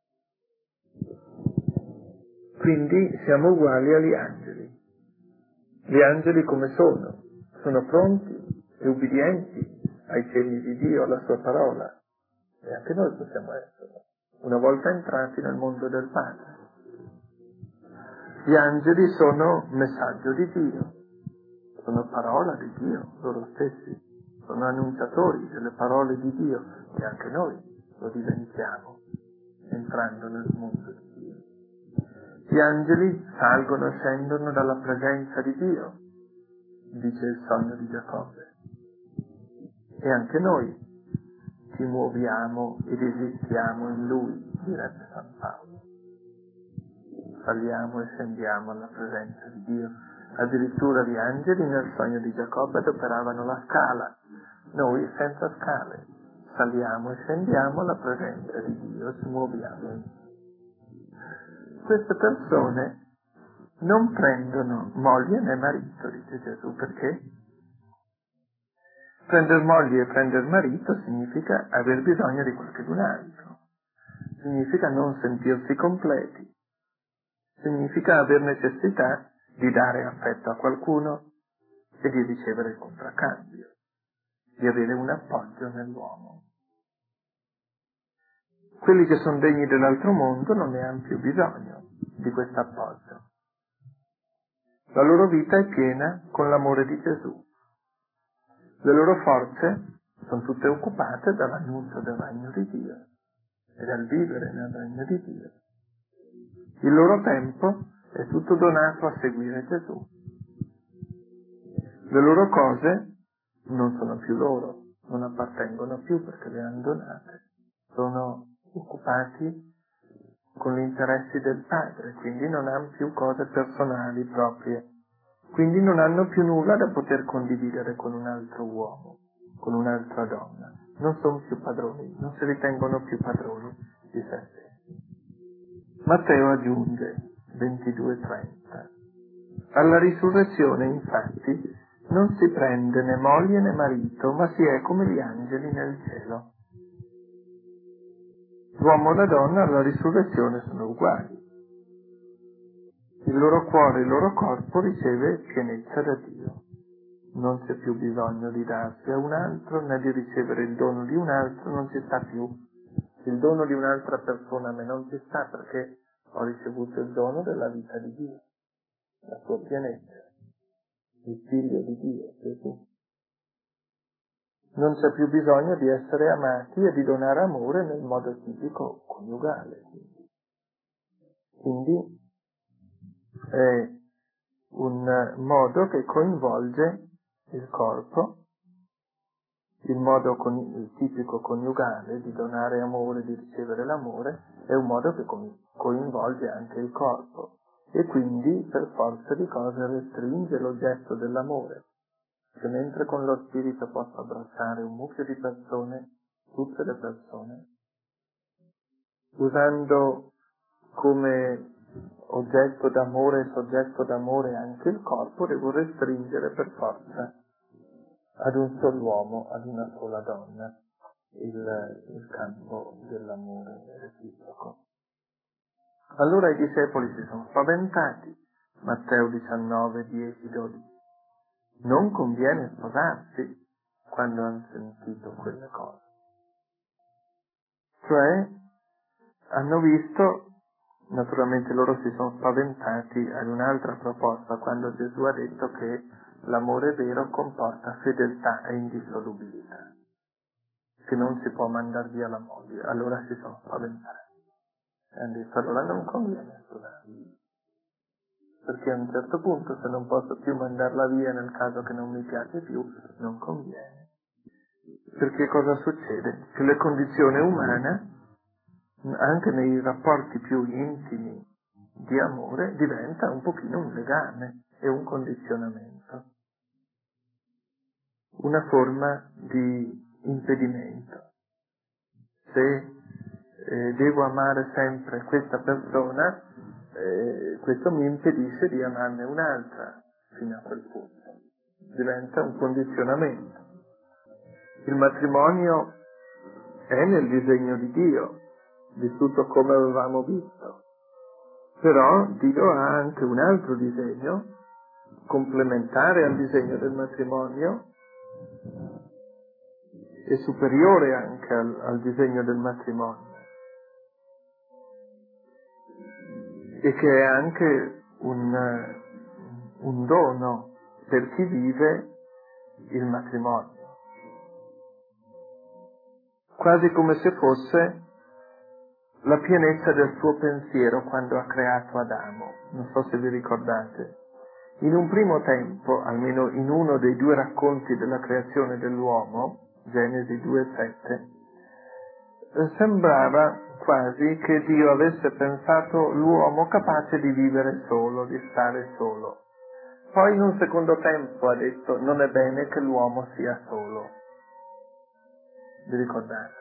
Quindi siamo uguali agli angeli. Gli angeli come sono? Sono pronti e ubbidienti ai cenni di Dio, alla sua parola. E anche noi possiamo essere, una volta entrati nel mondo del Padre. Gli angeli sono messaggio di Dio, sono parola di Dio, loro stessi, sono annunciatori delle parole di Dio, e anche noi lo diventiamo entrando nel mondo di Dio. Gli angeli salgono e scendono dalla presenza di Dio, dice il sogno di Giacobbe. E anche noi ci muoviamo ed esistiamo in Lui, direbbe San Paolo. Saliamo e scendiamo alla presenza di Dio. Addirittura gli angeli nel sogno di Giacobbe adoperavano la scala. Noi senza scale saliamo e scendiamo alla presenza di Dio, ci muoviamo. Queste persone non prendono moglie né marito, dice Gesù, perché? Prendere moglie e prendere marito significa aver bisogno di qualcun altro, significa non sentirsi completi, significa aver necessità di dare affetto a qualcuno e di ricevere il contraccambio, di avere un appoggio nell'uomo. Quelli che sono degni dell'altro mondo non ne hanno più bisogno di questo appoggio. La loro vita è piena con l'amore di Gesù. Le loro forze sono tutte occupate dall'annuncio del regno di Dio e dal vivere nel regno di Dio. Il loro tempo è tutto donato a seguire Gesù. Le loro cose non sono più loro, non appartengono più perché le hanno donate. Sono occupati con gli interessi del Padre, quindi non hanno più cose personali proprie. Quindi non hanno più nulla da poter condividere con un altro uomo, con un'altra donna. Non sono più padroni, non si ritengono più padroni di se stessi. Matteo aggiunge, ventidue trenta. Alla risurrezione, infatti, non si prende né moglie né marito, ma si è come gli angeli nel cielo. L'uomo e la donna alla risurrezione sono uguali. Il loro cuore, il loro corpo riceve pienezza da Dio. Non c'è più bisogno di darsi a un altro, né di ricevere il dono di un altro, non ci sta più. Il dono di un'altra persona a me non ci sta perché ho ricevuto il dono della vita di Dio, la sua pienezza, il figlio di Dio, Gesù. Non c'è più bisogno di essere amati e di donare amore nel modo tipico coniugale. Quindi è un modo che coinvolge il corpo, il modo con, il tipico coniugale di donare amore, di ricevere l'amore, è un modo che coinvolge anche il corpo e quindi per forza di cose restringe l'oggetto dell'amore. Che mentre con lo spirito posso abbracciare un mucchio di persone, tutte le persone, usando come oggetto d'amore e soggetto d'amore anche il corpo, devo restringere per forza ad un solo uomo, ad una sola donna, il, il campo dell'amore reciproco. Allora i discepoli si sono spaventati, Matteo diciannove, dieci, dodici. Non conviene sposarsi quando hanno sentito quelle cose. Cioè, hanno visto, naturalmente loro si sono spaventati ad un'altra proposta quando Gesù ha detto che l'amore vero comporta fedeltà e indissolubilità, che non si può mandare via la moglie. Allora si sono spaventati e hanno detto allora non conviene sposarsi. Perché a un certo punto, se non posso più mandarla via nel caso che non mi piace più, non conviene. Perché cosa succede? Che la condizione umana, anche nei rapporti più intimi di amore, diventa un pochino un legame e un condizionamento, una forma di impedimento. Se eh, devo amare sempre questa persona, Eh, questo mi impedisce di amarne un'altra fino a quel punto. diventa un condizionamento. Il matrimonio è nel disegno di Dio, vissuto come avevamo visto, però Dio ha anche un altro disegno, complementare al disegno del matrimonio e superiore anche al, al disegno del matrimonio, e che è anche un, un dono per chi vive il matrimonio, quasi come se fosse la pienezza del suo pensiero quando ha creato Adamo. Non so se vi ricordate. In un primo tempo, almeno in uno dei due racconti della creazione dell'uomo, Genesi due sette, sembrava quasi che Dio avesse pensato l'uomo capace di vivere solo, di stare solo. Poi in un secondo tempo ha detto non è bene che l'uomo sia solo. Vi ricordate?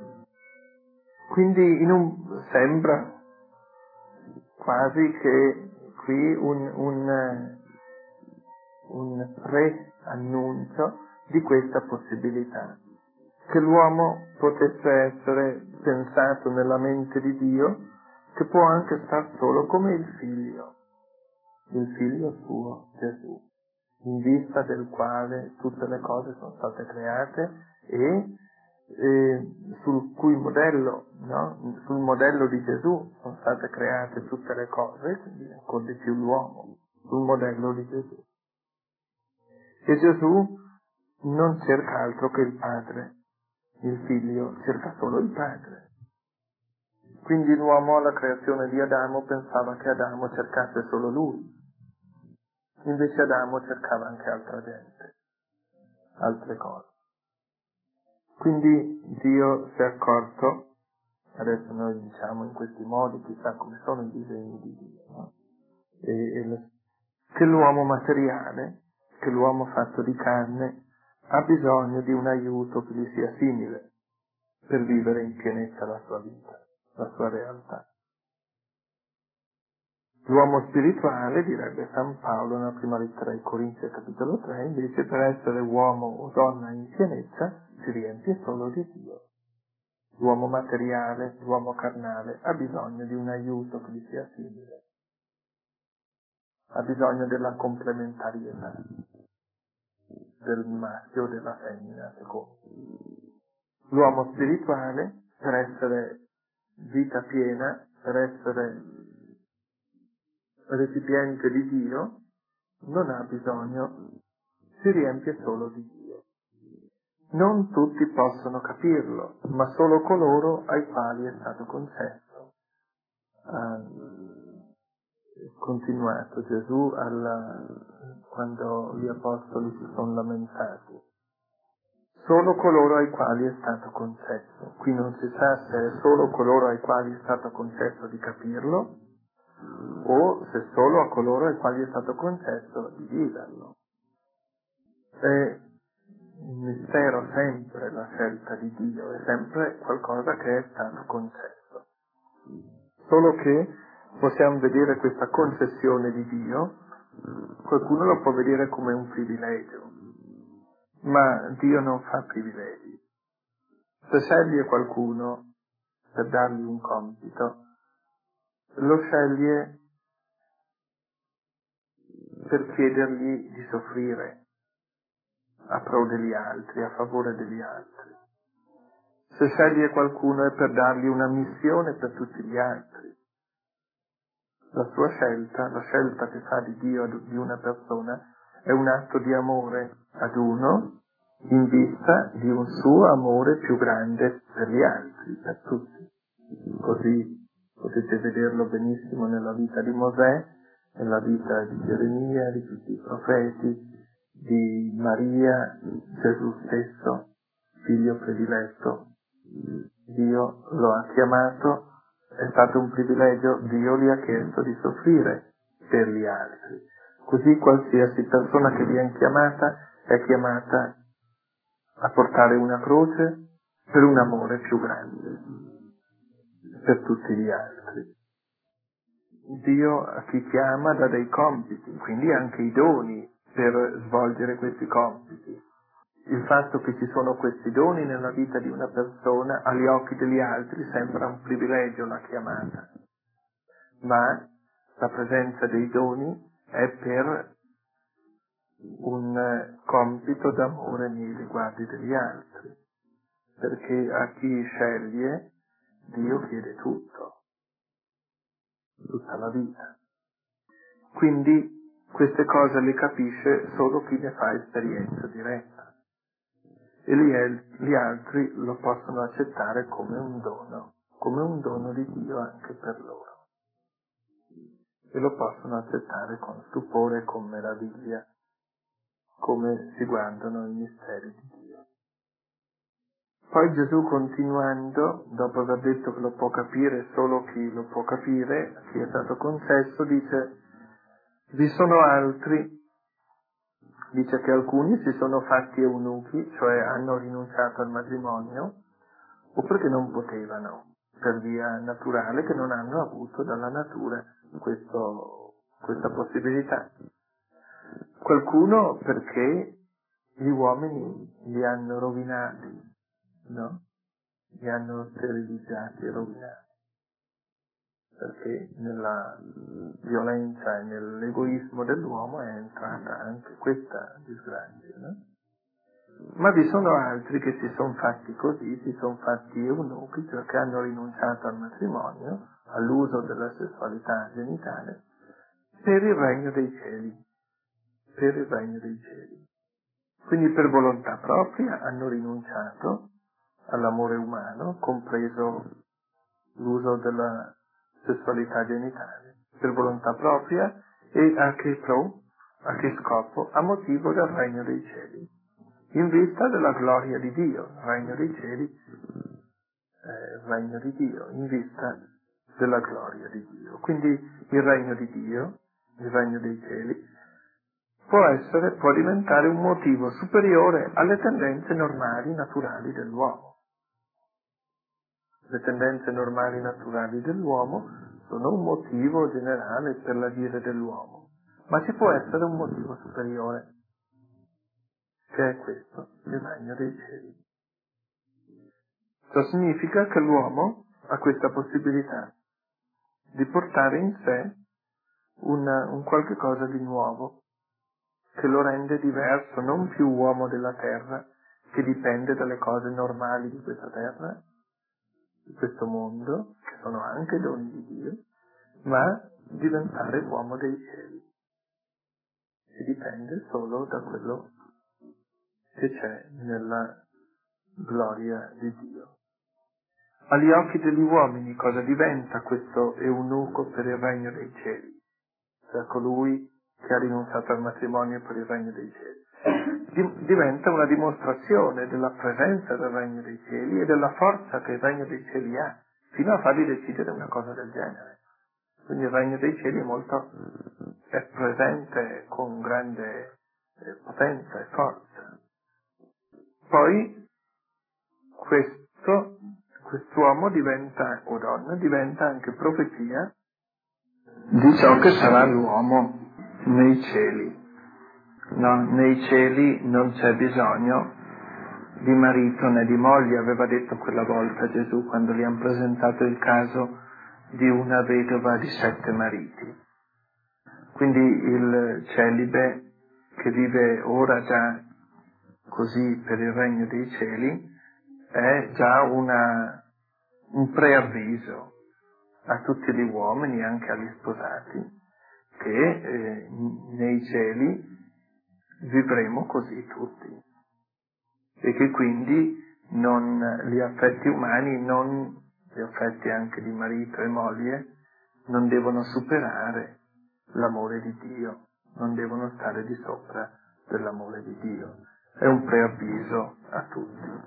Quindi in un, sembra quasi che qui un, un, un preannuncio di questa possibilità, che l'uomo potesse essere pensato nella mente di Dio, che può anche star solo come il figlio, il figlio suo, Gesù, in vista del quale tutte le cose sono state create e Eh, sul cui modello, no? Sul modello di Gesù sono state create tutte le cose, quindi ancora di più l'uomo, sul modello di Gesù. E Gesù non cerca altro che il Padre, il Figlio cerca solo il Padre. Quindi l'uomo alla creazione di Adamo pensava che Adamo cercasse solo lui, invece Adamo cercava anche altra gente, altre cose. Quindi Dio si è accorto, adesso noi diciamo in questi modi, chissà come sono i disegni di Dio, no? e, e, che l'uomo materiale, che l'uomo fatto di carne, ha bisogno di un aiuto che gli sia simile per vivere in pienezza la sua vita, la sua realtà. L'uomo spirituale, direbbe San Paolo nella prima lettera ai Corinzi, capitolo tre, invece per essere uomo o donna in pienezza si riempie solo di Dio. L'uomo materiale, l'uomo carnale ha bisogno di un aiuto che gli sia simile, ha bisogno della complementarietà del maschio o della femmina, secondo. L'uomo spirituale, per essere vita piena, per essere recipiente di Dio, non ha bisogno, si riempie solo di Dio. Non tutti possono capirlo, ma solo coloro ai quali è stato concesso. Ha continuato Gesù alla, quando gli apostoli si sono lamentati. Solo coloro ai quali è stato concesso. Qui non si sa se è solo coloro ai quali è stato concesso di capirlo, o se solo a coloro ai quali è stato concesso di viverlo. È un mistero sempre la scelta di Dio, è sempre qualcosa che è stato concesso. Solo che possiamo vedere questa concessione di Dio, qualcuno lo può vedere come un privilegio, ma Dio non fa privilegi. Se sceglie qualcuno per dargli un compito, lo sceglie per chiedergli di soffrire a pro degli altri, a favore degli altri. Se sceglie qualcuno è per dargli una missione per tutti gli altri. La sua scelta, la scelta che fa di Dio di una persona, è un atto di amore ad uno in vista di un suo amore più grande per gli altri, per tutti. Così potete vederlo benissimo nella vita di Mosè, nella vita di Geremia, di tutti i profeti, di Maria, Gesù stesso, figlio prediletto. Dio lo ha chiamato, è stato un privilegio, Dio gli ha chiesto di soffrire per gli altri. Così qualsiasi persona che viene chiamata è chiamata a portare una croce per un amore più grande, per tutti gli altri. Dio a chi chiama dà dei compiti, quindi anche i doni per svolgere questi compiti. Il fatto che ci sono questi doni nella vita di una persona agli occhi degli altri sembra un privilegio, la chiamata, ma la presenza dei doni è per un compito d'amore nei riguardi degli altri, perché a chi sceglie Dio chiede tutto, tutta la vita. Quindi queste cose le capisce solo chi ne fa esperienza diretta e gli, gli altri lo possono accettare come un dono, come un dono di Dio anche per loro, e lo possono accettare con stupore e con meraviglia, come si guardano i misteri di Dio. Poi Gesù, continuando, dopo aver detto che lo può capire solo chi lo può capire, a chi è stato concesso, dice: vi sono altri, dice che alcuni si sono fatti eunuchi, cioè hanno rinunciato al matrimonio, o perché non potevano, per via naturale, che non hanno avuto dalla natura questo, questa possibilità. Qualcuno perché gli uomini li hanno rovinati, no? Li hanno sterilizzati e rovinati, perché nella violenza e nell'egoismo dell'uomo è entrata anche questa disgrazia, no? Ma vi sono altri che si sono fatti così, si sono fatti eunuchi, cioè che hanno rinunciato al matrimonio, all'uso della sessualità genitale, per il regno dei cieli, per il regno dei cieli. Quindi per volontà propria hanno rinunciato all'amore umano, compreso l'uso della sessualità genitale, per volontà propria e a che pro, a che scopo? A motivo del regno dei cieli, in vista della gloria di Dio. Il regno dei cieli è il regno di Dio, in vista della gloria di Dio. Quindi il regno di Dio, il regno dei cieli, può essere, può diventare un motivo superiore alle tendenze normali, naturali dell'uomo. Le tendenze normali naturali dell'uomo sono un motivo generale per l'agire dell'uomo, ma ci può essere un motivo superiore, che è questo, il regno dei cieli. Ciò significa che l'uomo ha questa possibilità di portare in sé una, un qualche cosa di nuovo, che lo rende diverso, non più uomo della terra, che dipende dalle cose normali di questa terra, di questo mondo, che sono anche doni di Dio, ma diventare uomo dei cieli. Si dipende solo da quello che c'è nella gloria di Dio. Agli occhi degli uomini cosa diventa questo eunuco per il regno dei cieli? Cioè colui che ha rinunciato al matrimonio per il regno dei cieli. Diventa una dimostrazione della presenza del regno dei cieli e della forza che il regno dei cieli ha, fino a fargli decidere una cosa del genere. Quindi il regno dei cieli è molto, è presente con grande eh, potenza e forza. Poi questo, quest'uomo diventa, o donna, diventa anche profetia di ciò che sarà l'uomo nei cieli. No, nei cieli non c'è bisogno di marito né di moglie, aveva detto quella volta Gesù quando gli hanno presentato il caso di una vedova di sette mariti. Quindi il celibe che vive ora già così per il regno dei cieli è già una, un preavviso a tutti gli uomini, anche agli sposati, che eh, nei cieli vivremo così tutti e che quindi non, gli affetti umani, non gli affetti anche di marito e moglie, non devono superare l'amore di Dio, non devono stare di sopra dell'amore di Dio. È un preavviso a tutti.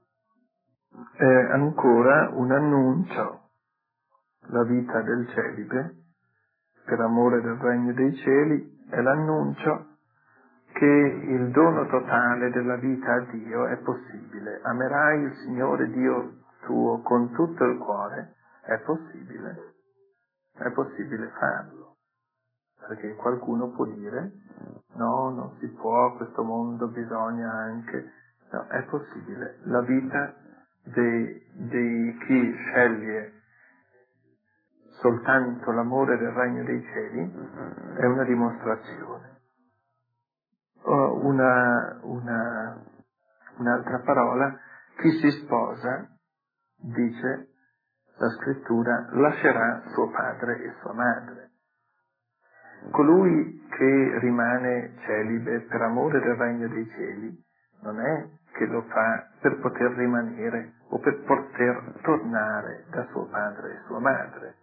È ancora un annuncio, la vita del celibe, per amore del regno dei cieli, è l'annuncio che il dono totale della vita a Dio è possibile. Amerai il Signore Dio tuo con tutto il cuore, è possibile, è possibile farlo. Perché qualcuno può dire, no, non si può, questo mondo bisogna anche... No, è possibile. La vita di, di chi sceglie soltanto l'amore del regno dei cieli è una dimostrazione. O una, una, un'altra parola, chi si sposa, dice la scrittura, lascerà suo padre e sua madre. Colui che rimane celibe per amore del regno dei cieli non è che lo fa per poter rimanere o per poter tornare da suo padre e sua madre,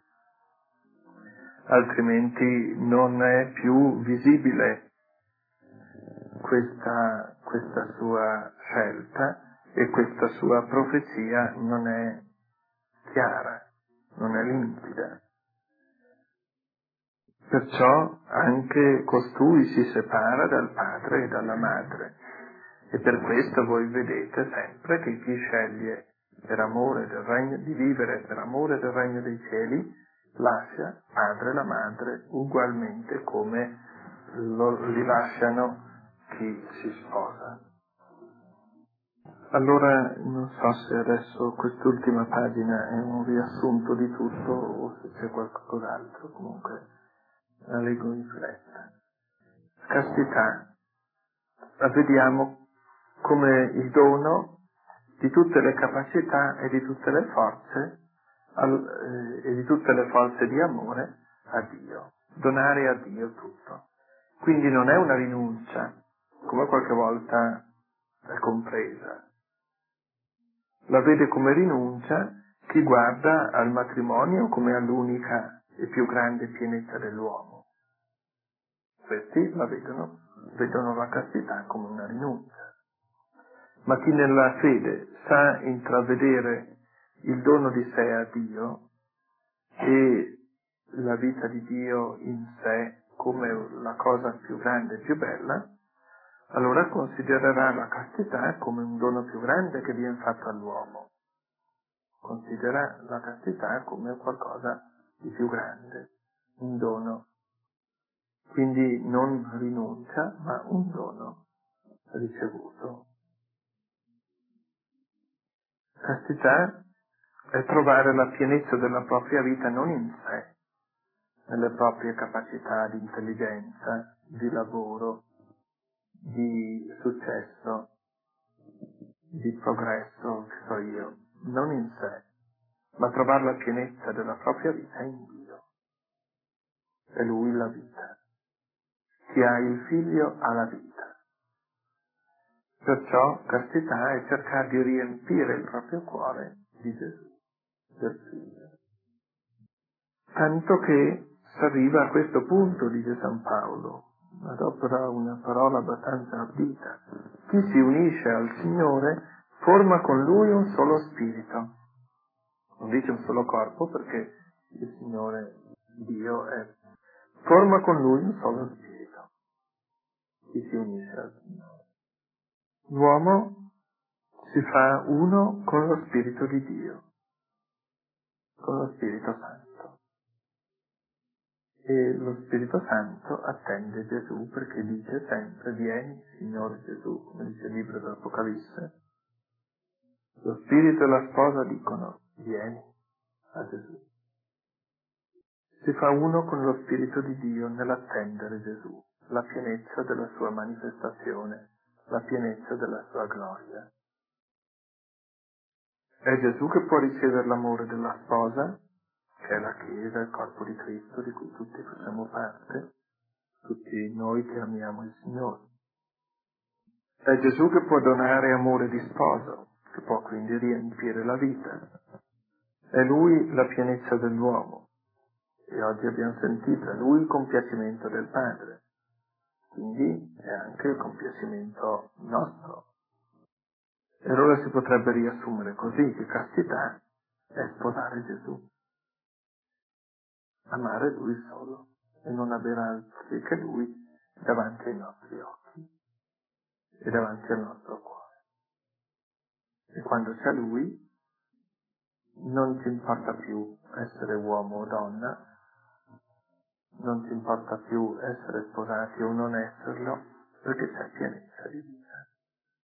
altrimenti non è più visibile questa, questa sua scelta e questa sua profezia non è chiara, non è limpida. Perciò anche costui si separa dal padre e dalla madre. E per questo voi vedete sempre che chi sceglie per amore del regno, di vivere per amore del regno dei cieli, lascia padre e la madre ugualmente come lo, li lasciano chi si sposa. Allora non so se adesso quest'ultima pagina è un riassunto di tutto o se c'è qualcos'altro, comunque la leggo in fretta. Castità, la vediamo come il dono di tutte le capacità e di tutte le forze al, eh, e di tutte le forze di amore a Dio, donare a Dio tutto. Quindi non è una rinuncia, come qualche volta è compresa. La vede come rinuncia chi guarda al matrimonio come all'unica e più grande pienezza dell'uomo. Questi la vedono, vedono la castità come una rinuncia. Ma chi nella fede sa intravedere il dono di sé a Dio e la vita di Dio in sé come la cosa più grande e più bella, allora considererà la castità come un dono più grande che viene fatto all'uomo. Considera la castità come qualcosa di più grande, un dono. Quindi non rinuncia, ma un dono ricevuto. Castità è trovare la pienezza della propria vita non in sé, nelle proprie capacità di intelligenza, di lavoro, di successo, di progresso, che so io, non in sé, ma trovare la pienezza della propria vita in Dio. È Lui la vita. Chi ha il figlio ha la vita. Perciò castità è cercare di riempire il proprio cuore di Gesù, del figlio. Tanto che si arriva a questo punto, dice San Paolo, adopera una parola abbastanza ardita. Chi si unisce al Signore forma con Lui un solo spirito. Non dice un solo corpo perché il Signore, Dio, è. Forma con Lui un solo spirito. Chi si unisce al Signore. L'uomo si fa uno con lo Spirito di Dio, con lo Spirito Santo. E lo Spirito Santo attende Gesù perché dice sempre: vieni, Signore Gesù, come dice il libro dell'Apocalisse. Lo Spirito e la sposa dicono: vieni a Gesù. Si fa uno con lo Spirito di Dio nell'attendere Gesù, la pienezza della sua manifestazione, la pienezza della sua gloria. È Gesù che può ricevere l'amore della sposa, che è la Chiesa, il corpo di Cristo, di cui tutti facciamo parte, tutti noi che amiamo il Signore. È Gesù che può donare amore di sposo, che può quindi riempire la vita. È Lui la pienezza dell'uomo. E oggi abbiamo sentito, è Lui il compiacimento del Padre. Quindi è anche il compiacimento nostro. E allora si potrebbe riassumere così, che castità è sposare Gesù. Amare Lui solo e non avere altri che Lui davanti ai nostri occhi e davanti al nostro cuore. E quando c'è Lui non ci importa più essere uomo o donna, non ti importa più essere sposati o non esserlo, perché c'è pienezza di Dio.